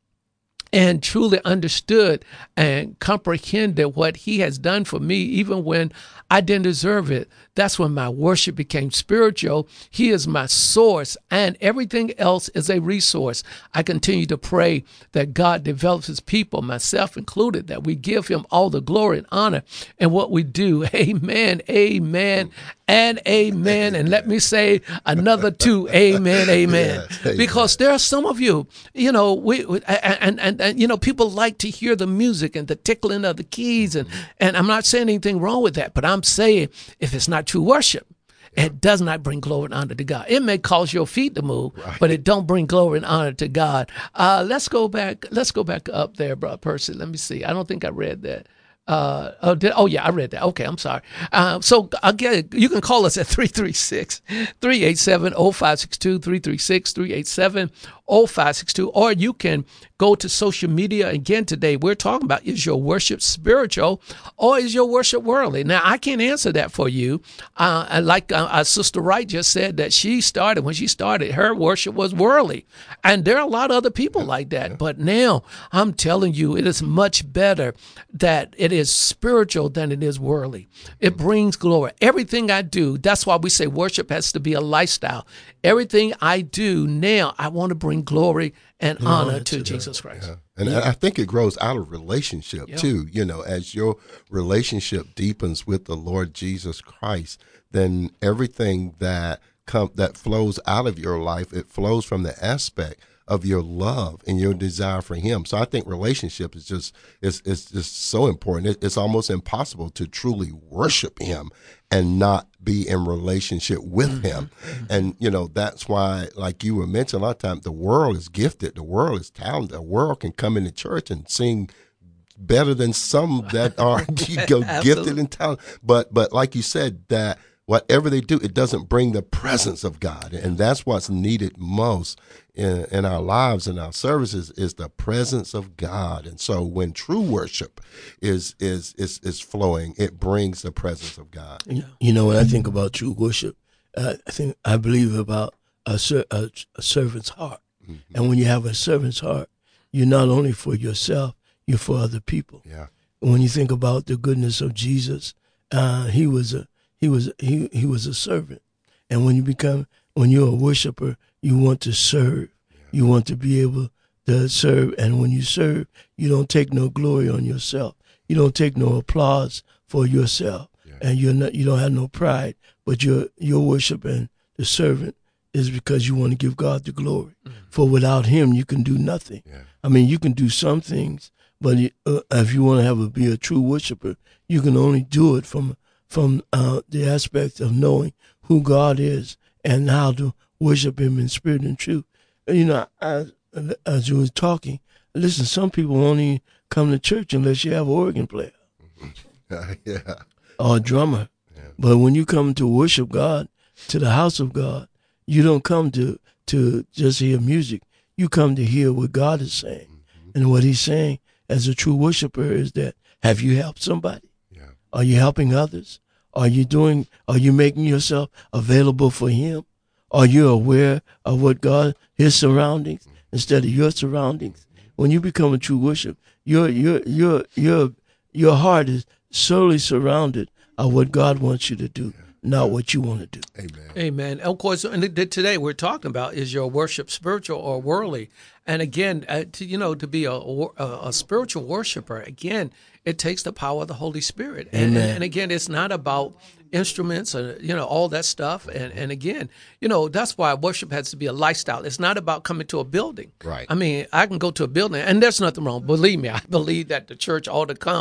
S6: and truly understood and comprehended what he has done for me, even when I didn't deserve it, that's when my worship became spiritual. He is my source, and everything else is a resource. I continue to pray that God develops his people, myself included, that we give him all the glory and honor in what we do. Amen, amen, and amen. And let me say another two, amen, amen.
S8: Yes, amen.
S6: Because there are some of you, you know, we and, and, and you know, people like to hear the music and the tickling of the keys, and, and I'm not saying anything wrong with that, but I'm saying if it's not true worship, it does not bring glory and honor to God. It may cause your feet to move,
S8: Right.
S6: but it don't bring glory and honor to God. Uh, let's go back. Let's go back up there, bro, Percy. Let me see. I don't think I read that. Uh, oh, did, oh, yeah, I read that. Okay, I'm sorry. Uh, so again, you can call us at three three six, three eight seven, oh five six two, three three six, three eight seven, oh five six two, or you can go to social media. Again, today we're talking about, is your worship spiritual or is your worship worldly? Now, I can't answer that for you. Uh, like uh, our Sister Wright just said that she started, when she started, her worship was worldly. And there are a lot of other people like that. But now I'm telling you, it is much better that it is spiritual than it is worldly. It brings glory. Everything I do, that's why we say worship has to be a lifestyle. Everything I do now, I want to bring glory and honor to,
S7: to
S6: Jesus Christ.
S8: Yeah. And I think it grows out of relationship
S6: Yeah.
S8: too. You know, as your relationship deepens with the Lord Jesus Christ, then everything that come that flows out of your life, it flows from the aspect of your love and your desire for him. So I think relationship is just is is just so important. It, it's almost impossible to truly worship him and not be in relationship with mm-hmm. him. And, you know, that's why, like you were mentioning a lot of times, the world is gifted. The world is talented. The world can come into church and sing better than some that are you go gifted and talented. But, but like you said, that whatever they do, it doesn't bring the presence of God. And that's what's needed most in, in our lives and our services is the presence of God. And so when true worship is is is, is flowing, it brings the presence of God.
S7: You know, when I think about true worship, uh, I think I believe about a, ser- a, a servant's heart. Mm-hmm. And when you have a servant's heart, you're not only for yourself, you're for other people.
S8: Yeah.
S7: And when you think about the goodness of Jesus, uh, he was a He was he he was a servant, and when you become when you're a worshiper, you want to serve. Yeah. You want to be able to serve, and when you serve, you don't take no glory on yourself. You don't take no applause for yourself, yeah. and you're not you don't have no pride. But your your worship and the servant is because you want to give God the glory. Mm-hmm. For without Him, you can do nothing. Yeah. I mean, you can do some things, but uh, if you want to have a be a true worshiper, you can only do it from. from uh, the aspect of knowing who God is and how to worship him in spirit and truth. You know, as, as you were talking, listen, some people won't even come to church unless you have an organ player
S8: yeah.
S7: or a drummer. Yeah. But when you come to worship God, to the house of God, you don't come to, to just hear music. You come to hear what God is saying. Mm-hmm. And what he's saying as a true worshiper is that, have you helped somebody? Are you helping others? Are you doing, are you making yourself available for him? Are you aware of what God, his surroundings, instead of your surroundings? When you become a true worship, your your your your your heart is solely surrounded of what God wants you to do, not what you want to do.
S8: Amen.
S6: Amen. Of course, and today we're talking about, is your worship spiritual or worldly? And again, uh, to, you know, to be a, a, a spiritual worshiper, again, it takes the power of the Holy Spirit. And, and, and again, it's not about instruments and, you know, all that stuff. And, and again, you know, that's why worship has to be a lifestyle. It's not about coming to a building.
S8: Right.
S6: I mean, I can go to a building, and there's nothing wrong. Believe me, I believe that the church ought to come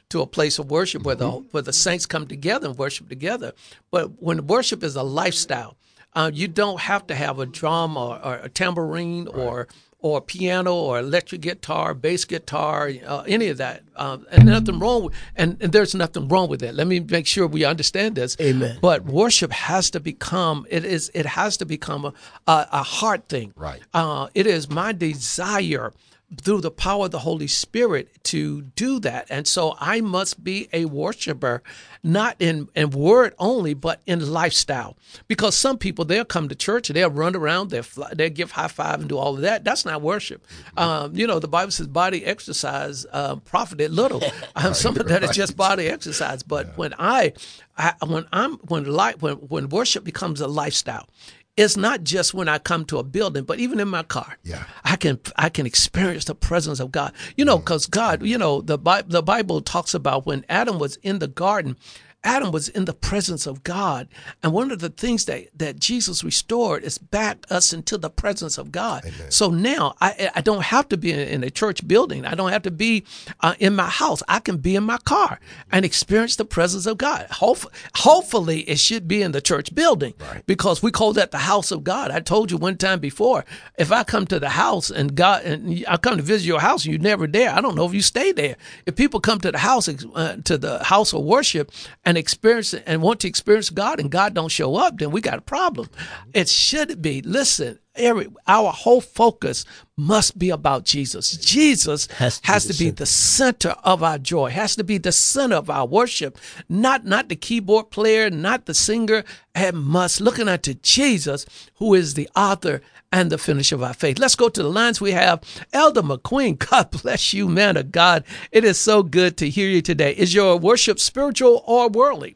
S6: to a place of worship where the where the saints come together and worship together. But when worship is a lifestyle, uh, you don't have to have a drum or, or a tambourine right. or or a piano or electric guitar, bass guitar, uh, any of that. Um, and nothing wrong with, and, and there's nothing wrong with it. Let me make sure we understand this.
S7: Amen.
S6: But worship has to become, it is, it has to become a, a, a heart thing.
S8: Right.
S6: Uh, it is my desire through the power of the Holy Spirit to do that. And so I must be a worshiper, not in, in word only, but in lifestyle. Because some people, they'll come to church and they'll run around, they'll, fly, they'll give high five and do all of that. That's not worship. Um, you know, the Bible says body exercise uh, profited little. Um, some of that is just body exercise. But yeah. when I, I, when I'm, when life, when, when worship becomes a lifestyle, it's not just when I come to a building, but even in my car,
S8: yeah.
S6: I can I can experience the presence of God. You know, because God, you know, the Bi- the Bible talks about when Adam was in the garden, Adam was in the presence of God. And one of the things that, that Jesus restored is back us into the presence of God. Amen. So now I I don't have to be in, in a church building. I don't have to be uh, in my house. I can be in my car and experience the presence of God. Hopefully, hopefully it should be in the church building right. because we call that the house of God. I told you one time before, if I come to the house and God and I come to visit your house and you're never there, I don't know if you stay there. If people come to the house, uh, to the house of worship and experience and want to experience God and God don't show up, then we got a problem. It should be, listen, every, our whole focus must be about Jesus. Jesus has to, has be, to be the center of our joy, has to be the center of our worship, not, not the keyboard player, not the singer. It must, looking unto Jesus, who is the author and the finish of our faith. Let's go to the lines. We have Elder McQueen. God bless you, man of God. It is so good to hear you today. Is your worship spiritual or worldly?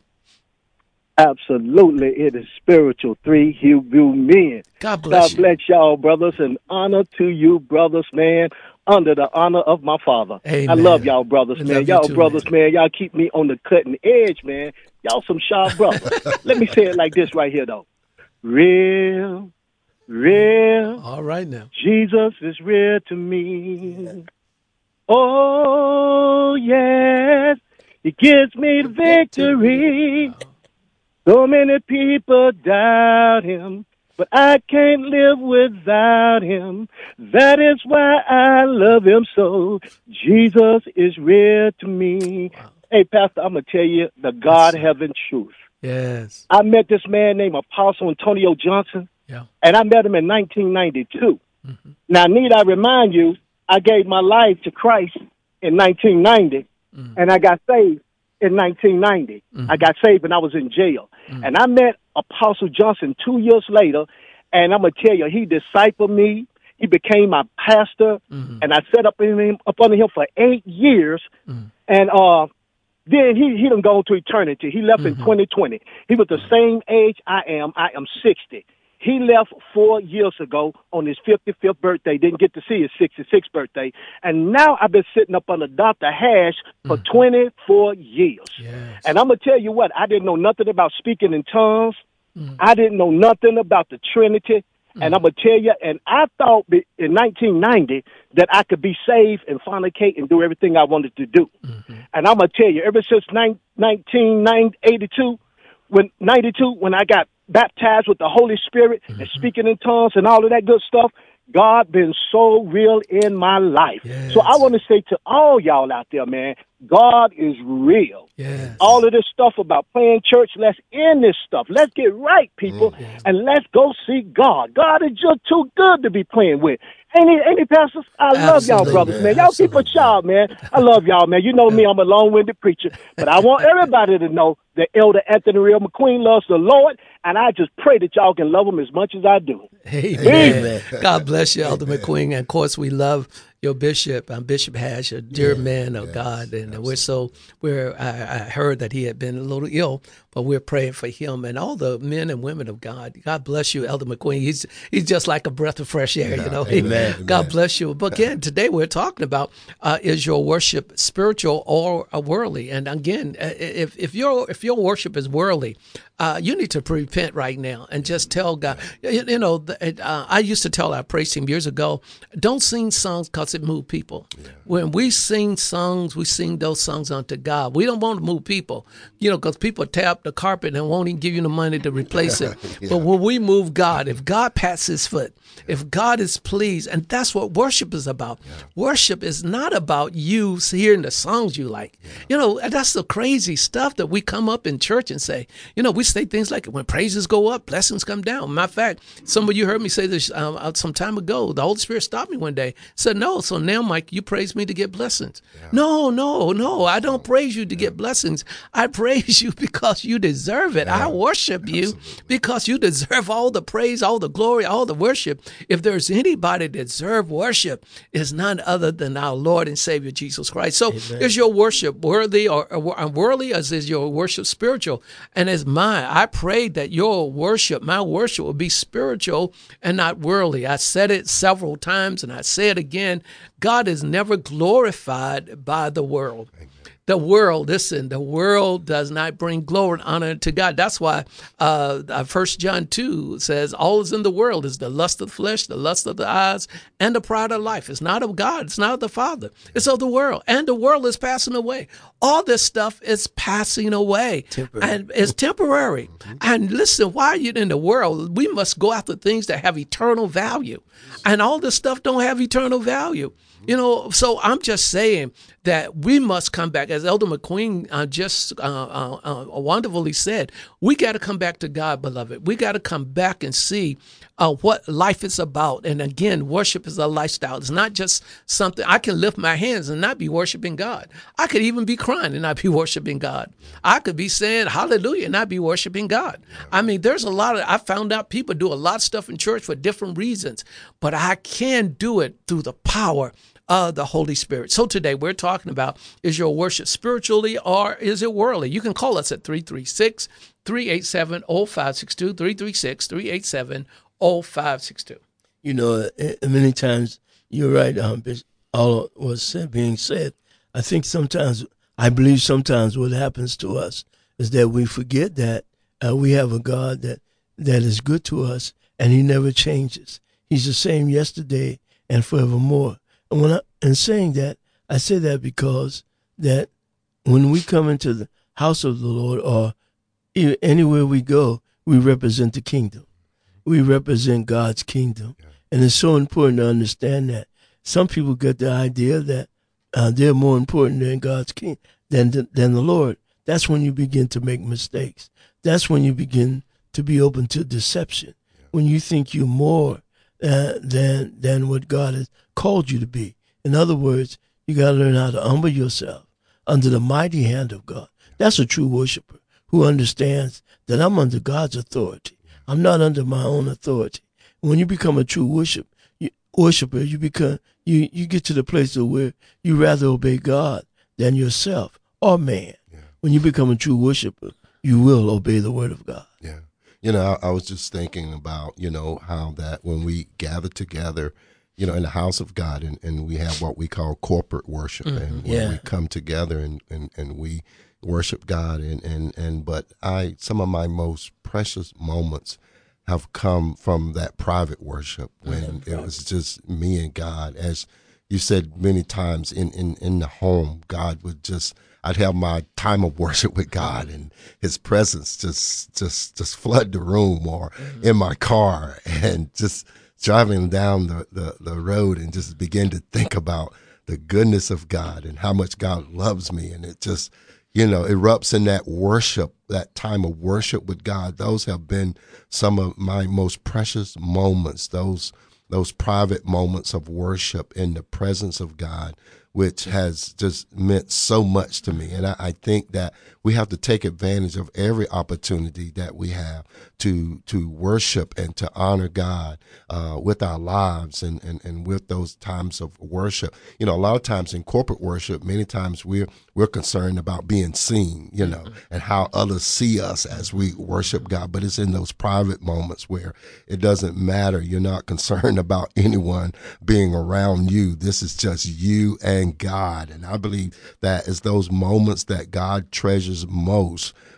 S9: Absolutely. It is spiritual. Three Hebrew men.
S6: God bless
S9: God bless you. y'all, brothers, and honor to you, brothers, man, under the honor of my father.
S6: Amen.
S9: I love y'all, brothers,
S6: We
S9: man.
S6: you
S9: Y'all,
S6: too,
S9: brothers,
S6: man.
S9: man. Y'all keep me on the cutting edge, man. Y'all some sharp brothers. Let me say it like this right here, though. Real. Real.
S6: All right now.
S9: Jesus is real to me. Oh, yes. He gives me the victory. So many people doubt him, but I can't live without him. That is why I love him so. Jesus is real to me. Wow. Hey, Pastor, I'm going to tell you the God-heaven truth.
S6: Yes.
S9: I met this man named Apostle Antonio Johnson.
S6: Yeah.
S9: And I met him in nineteen ninety-two.
S6: Mm-hmm.
S9: Now, need I remind you, I gave my life to Christ in nineteen ninety, mm-hmm. and I got saved in nineteen ninety. Mm-hmm. I got saved when I was in jail. Mm-hmm. And I met Apostle Johnson two years later, and I'm going to tell you, he discipled me. He became my pastor, mm-hmm. and I sat up, in him, up under him for eight years. Mm-hmm. And uh, then he, he done go to eternity. He left mm-hmm. in twenty twenty. He was the same age I am. I am sixty. He left four years ago on his fifty-fifth birthday, didn't get to see his sixty-sixth birthday. And now I've been sitting up under Doctor Hash for mm. twenty-four years. Yes. And I'm going to tell you what, I didn't know nothing about speaking in tongues. Mm. I didn't know nothing about the Trinity. Mm. And I'm going to tell you, and I thought in nineteen ninety that I could be saved and fornicate and do everything I wanted to do. Mm-hmm. And I'm going to tell you, ever since nineteen eighty-two, when ninety-two, when I got baptized with the Holy Spirit mm-hmm. and speaking in tongues and all of that good stuff, God been so real in my life. Yes. So I want to say to all y'all out there, man, God is real. Yes. All of this stuff about playing church, let's end this stuff. Let's get right, people, mm-hmm. and let's go see God. God is just too good to be playing with. Ain't he, ain't he, pastors? I Absolutely, love y'all, brothers, man. Y'all Absolutely. Keep a child, man. I love y'all, man. You know me, I'm a long-winded preacher, but I want everybody to know that Elder Anthony Real McQueen loves the Lord, and I just pray that y'all can love him as much as I do.
S6: Amen. Amen. God bless you, Elder McQueen. And, of course, we love your bishop, um, Bishop Hash, a dear yeah, man of yes, God, and absolutely. we're so we're. I, I heard that he had been a little ill, but we're praying for him and all the men and women of God. God bless you, Elder McQueen. He's he's just like a breath of fresh air, yeah, you know. Amen, he, God amen. bless you. But again, today we're talking about uh, is your worship spiritual or worldly? And again, if if your if your worship is worldly, uh, you need to repent right now and just tell God. You, you know, uh, I used to tell our praise team years ago, don't sing songs because does it move people? Yeah. When we sing songs, we sing those songs unto God. We don't want to move people, you know, because people tap the carpet and won't even give you the money to replace it. yeah. But when we move God, if God pats his foot, yeah. if God is pleased, and that's what worship is about. Yeah. Worship is not about you hearing the songs you like. Yeah. You know, that's the crazy stuff that we come up in church and say. You know, we say things like, when praises go up, blessings come down. Matter of fact, some of you heard me say this um, some time ago. The Holy Spirit stopped me one day, said, no, so now, Mike, you praise me to get blessings. Yeah. No, no, no, I don't praise you to yeah. get blessings. I praise you because you deserve it. Yeah. I worship you Absolutely. because you deserve all the praise, all the glory, all the worship. If there's anybody that deserves worship, it's none other than our Lord and Savior, Jesus Christ. So Amen. Is your worship worthy or, or unworthy, or is your worship spiritual? And as mine, I pray that your worship, my worship, will be spiritual and not worldly. I said it several times, and I say it again. God is never glorified by the world. Amen. The world, listen, the world does not bring glory and honor to God. That's why uh, First John two says, all is in the world is the lust of the flesh, the lust of the eyes, and the pride of life. It's not of God. It's not of the Father. It's of the world. And the world is passing away. All this stuff is passing away. Temporary. And it's temporary. Mm-hmm. And listen, why are you in the world? We must go after things that have eternal value. And all this stuff don't have eternal value. You know, so I'm just saying that we must come back. As Elder McQueen uh, just uh, uh, uh, wonderfully said, we got to come back to God, beloved. We got to come back and see uh, what life is about. And again, worship is a lifestyle. It's not just something I can lift my hands and not be worshiping God. I could even be crying and not be worshiping God. I could be saying hallelujah and not be worshiping God. I mean, there's a lot of, I found out people do a lot of stuff in church for different reasons, but I can do it through the power of the Holy Spirit. So today we're talking about, is your worship spiritually or is it worldly? You can call us at three three six, three eight seven, zero five six two, three three six, three eight seven, zero five six two.
S7: You know, many times, you're right, um, all was said, being said. I think sometimes, I believe sometimes what happens to us is that we forget that uh, we have a God that, that is good to us and he never changes. He's the same yesterday and forevermore. And when I, in saying that, I say that because that when we come into the house of the Lord or anywhere we go, we represent the kingdom. We represent God's kingdom. Yeah. And it's so important to understand that. Some people get the idea that uh, they're more important than God's king, than, than the Lord. That's when you begin to make mistakes. That's when you begin to be open to deception. Yeah. When you think you're more uh, than than what God has called you to be. In other words, you got to learn how to humble yourself under the mighty hand of God. That's a true worshiper who understands that I'm under God's authority. I'm not under my own authority. When you become a true worship, you, worshiper, you become you you get to the place of where you rather obey God than yourself or man. Yeah. When you become a true worshiper, you will obey the word of God.
S8: Yeah. You know, I, I was just thinking about, you know, how that when we gather together, you know, in the house of God, and, and we have what we call corporate worship, mm-hmm. and when yeah. we come together and, and, and we worship God, and, and, and but I some of my most precious moments have come from that private worship when mm-hmm. it was just me and God. As you said many times, in, in, in the home, God would just, I'd have my time of worship with God, and his presence just just just flood the room, or mm-hmm. in my car, and just driving down the, the, the road and just begin to think about the goodness of God and how much God loves me. And it just, you know, erupts in that worship, that time of worship with God. Those have been some of my most precious moments, those those private moments of worship in the presence of God, which has just meant so much to me. And I, I think that we have to take advantage of every opportunity that we have to to worship and to honor God uh, with our lives and, and, and with those times of worship. You know, a lot of times in corporate worship, many times we're we're concerned about being seen, you know, and how others see us as we worship God. But it's in those private moments where it doesn't matter. You're not concerned about anyone being around you. This is just you and God. And I believe that is those moments that God treasures most,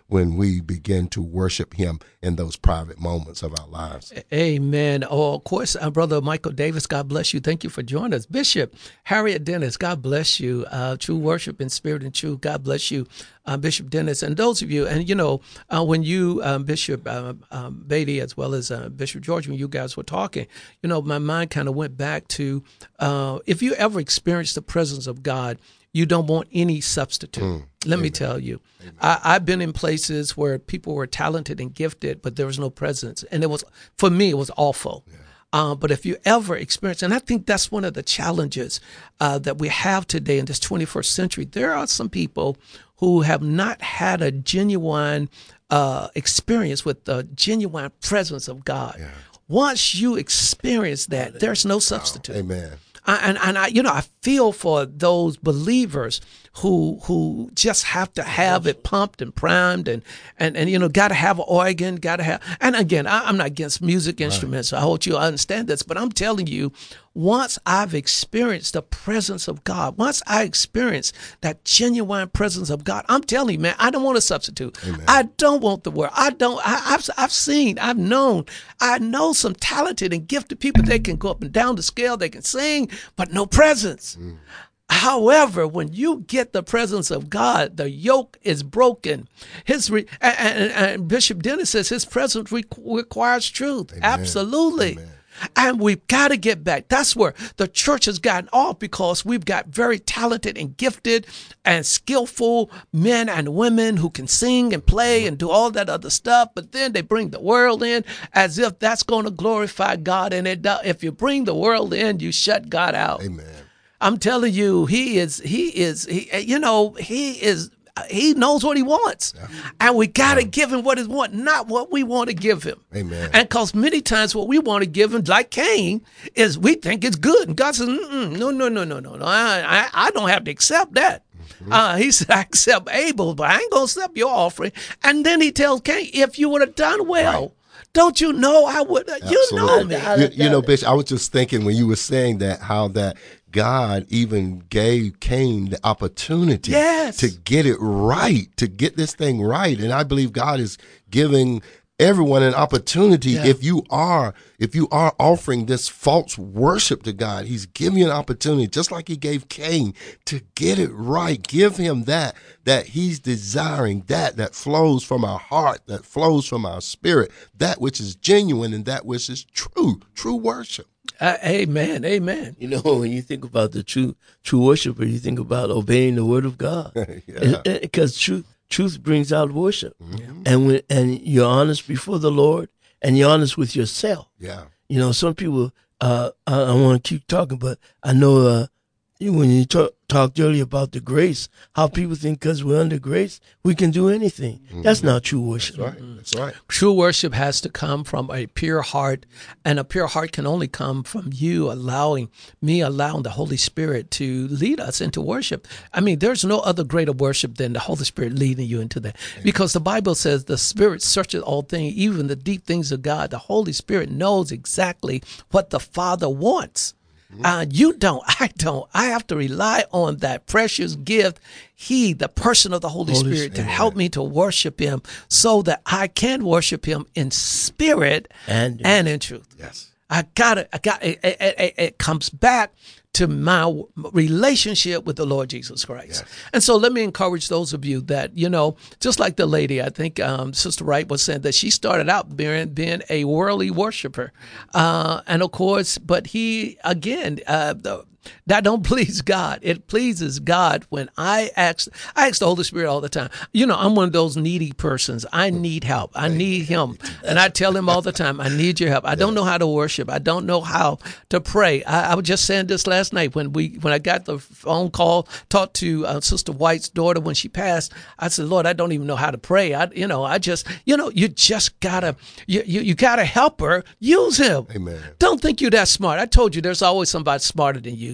S8: when we begin to worship him in those private moments of our lives.
S6: Amen. Oh, of course, uh, Brother Michael Davis, God bless you. Thank you for joining us. Bishop Harriet Dennis, God bless you. Uh, true worship in spirit and truth, God bless you. Uh, Bishop Dennis, and those of you, and you know, uh, when you, um, Bishop uh, um, Beatty, as well as uh, Bishop George, when you guys were talking, you know, my mind kind of went back to uh, if you ever experienced the presence of God, you don't want any substitute. Mm, Let amen. me tell you, I, I've been in places where people were talented and gifted, but there was no presence, and it was, for me, it was awful. Yeah. Uh, but if you ever experience, and I think that's one of the challenges uh, that we have today in this twenty-first century, there are some people who have not had a genuine uh, experience with the genuine presence of God. Yeah. Once you experience that, there's no substitute.
S8: Wow. Amen.
S6: I, and and I, you know, I feel for those believers who who just have to have it pumped and primed and and, and you know, got to have an organ, got to have. And again, I, I'm not against music instruments. Right. I hope you understand this, but I'm telling you, once I've experienced the presence of God, once I experience that genuine presence of God, I'm telling you, man, I don't want a substitute. Amen. I don't want the world. I don't. I, I've I've seen, I've known, I know some talented and gifted people. They can go up and down the scale, they can sing, but no presence. Mm. However, when you get the presence of God, the yoke is broken. His re- and, and, and Bishop Dennis says his presence re- requires truth. Amen. Absolutely. Amen. And we've got to get back. That's where the church has gotten off, because we've got very talented and gifted and skillful men and women who can sing and play and do all that other stuff. But then they bring the world in as if that's going to glorify God. And it does. If you bring the world in, you shut God out.
S8: Amen.
S6: I'm telling you, he is, he is, he, you know, he is, he knows what he wants. Yeah. And we got to yeah. give him what he wants, not what we want to give him. Amen. And because many times what we want to give him, like Cain, is we think it's good. And God says, Mm-mm, no, no, no, no, no, no. I, I, I don't have to accept that. Mm-hmm. Uh, he said, I accept Abel, but I ain't going to accept your offering. And then he tells Cain, if you would have done well, right. Don't you know I would? Uh, you know me.
S8: You, you know, Bishop, I was just thinking when you were saying that, how that God even gave Cain the opportunity
S6: yes.
S8: to get it right, to get this thing right. And I believe God is giving everyone an opportunity. Yeah. If you are, if you are offering this false worship to God, he's giving you an opportunity, just like he gave Cain, to get it right. Give him that, that he's desiring, that, that flows from our heart, that flows from our spirit, that which is genuine and that which is true, true worship.
S6: Uh, amen. Amen.
S7: You know, when you think about the true, true worshiper, you think about obeying the word of God. yeah. Because truth, truth brings out worship. Mm-hmm. And when, and you're honest before the Lord, and you're honest with yourself.
S8: Yeah.
S7: You know, some people, uh, I, I want to keep talking, but I know, uh, when you talk, talked earlier about the grace, how people think because we're under grace, we can do anything. Mm-hmm. That's not true worship.
S8: That's right. That's right.
S6: True worship has to come from a pure heart, and a pure heart can only come from you allowing, me allowing the Holy Spirit to lead us into worship. I mean, there's no other greater worship than the Holy Spirit leading you into that. Amen. Because the Bible says the Spirit searches all things, even the deep things of God. The Holy Spirit knows exactly what the Father wants. Uh, you don't, I don't. I have to rely on that precious gift, he, the person of the Holy, Holy Spirit, to help me to worship him so that I can worship him in spirit and, and in truth.
S8: Yes.
S6: I got it. I got it. It, it, it comes back to my relationship with the Lord Jesus Christ. Yes. And so let me encourage those of you that, you know, just like the lady, I think um, Sister Wright was saying that she started out being, being a worldly worshiper. Uh, and of course, but he, again, uh, the, that don't please God. It pleases God when I ask, I ask the Holy Spirit all the time. You know, I'm one of those needy persons. I need help. I need him. And I tell him all the time, I need your help. I don't know how to worship. I don't know how to pray. I, I was just saying this last night when we, when I got the phone call, talked to uh, Sister White's daughter when she passed. I said, Lord, I don't even know how to pray. I, you know, I just, you know, you just gotta, you, you, you gotta help her. Use him.
S8: Amen.
S6: Don't think you're that smart. I told you there's always somebody smarter than you.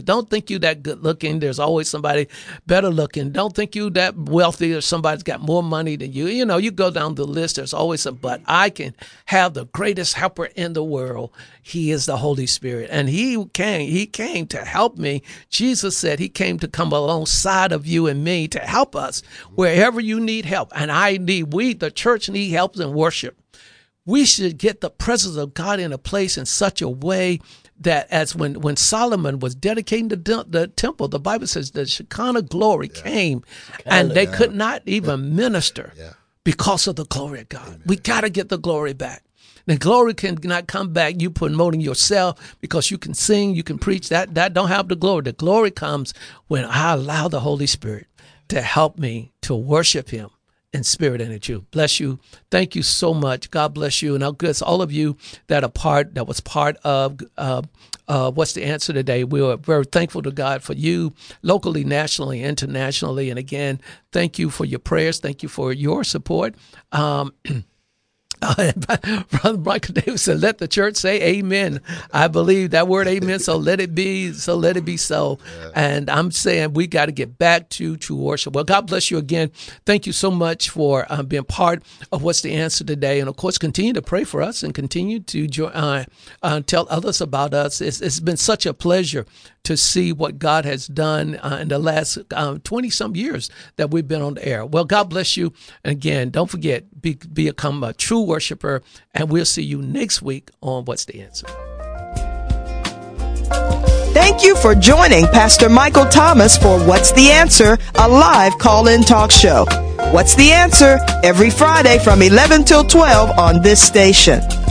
S6: you. Don't think you that good looking. There's always somebody better looking. Don't think you that wealthy or somebody's got more money than you. You know, you go down the list, there's always a but. I can have the greatest helper in the world. He is the Holy Spirit. And he came, he came to help me. Jesus said he came to come alongside of you and me to help us wherever you need help. And I need, we, the church, need help in worship. We should get the presence of God in a place in such a way that as when, when Solomon was dedicating the, the temple, the Bible says the Shekinah glory yeah. came Shekinah, and they yeah. could not even minister yeah. because of the glory of God. Amen. We got to get the glory back. The glory cannot come back you promoting yourself because you can sing, you can preach. That, that don't have the glory. The glory comes when I allow the Holy Spirit to help me to worship him in spirit and in truth. Bless you. Thank you so much. God bless you. And I'll bless all of you that are part, that was part of uh, uh, What's the Answer today. We are very thankful to God for you locally, nationally, internationally. And again, thank you for your prayers. Thank you for your support. Um, Uh, Brother Michael Davis said, let the church say amen. I believe that word amen, so let it be, so let it be so. Yeah. And I'm saying we got to get back to true worship. Well, God bless you again. Thank you so much for uh, being part of What's the Answer today. And, of course, continue to pray for us and continue to jo- uh, uh, tell others about us. It's, it's been such a pleasure to see what God has done uh, in the last twenty-some uh, years that we've been on the air. Well, God bless you. And again, don't forget, be, become a true worshiper, and we'll see you next week on What's the Answer.
S1: Thank you for joining Pastor Michael Thomas for What's the Answer, a live call-in talk show. What's the Answer? Every Friday from eleven till twelve on this station.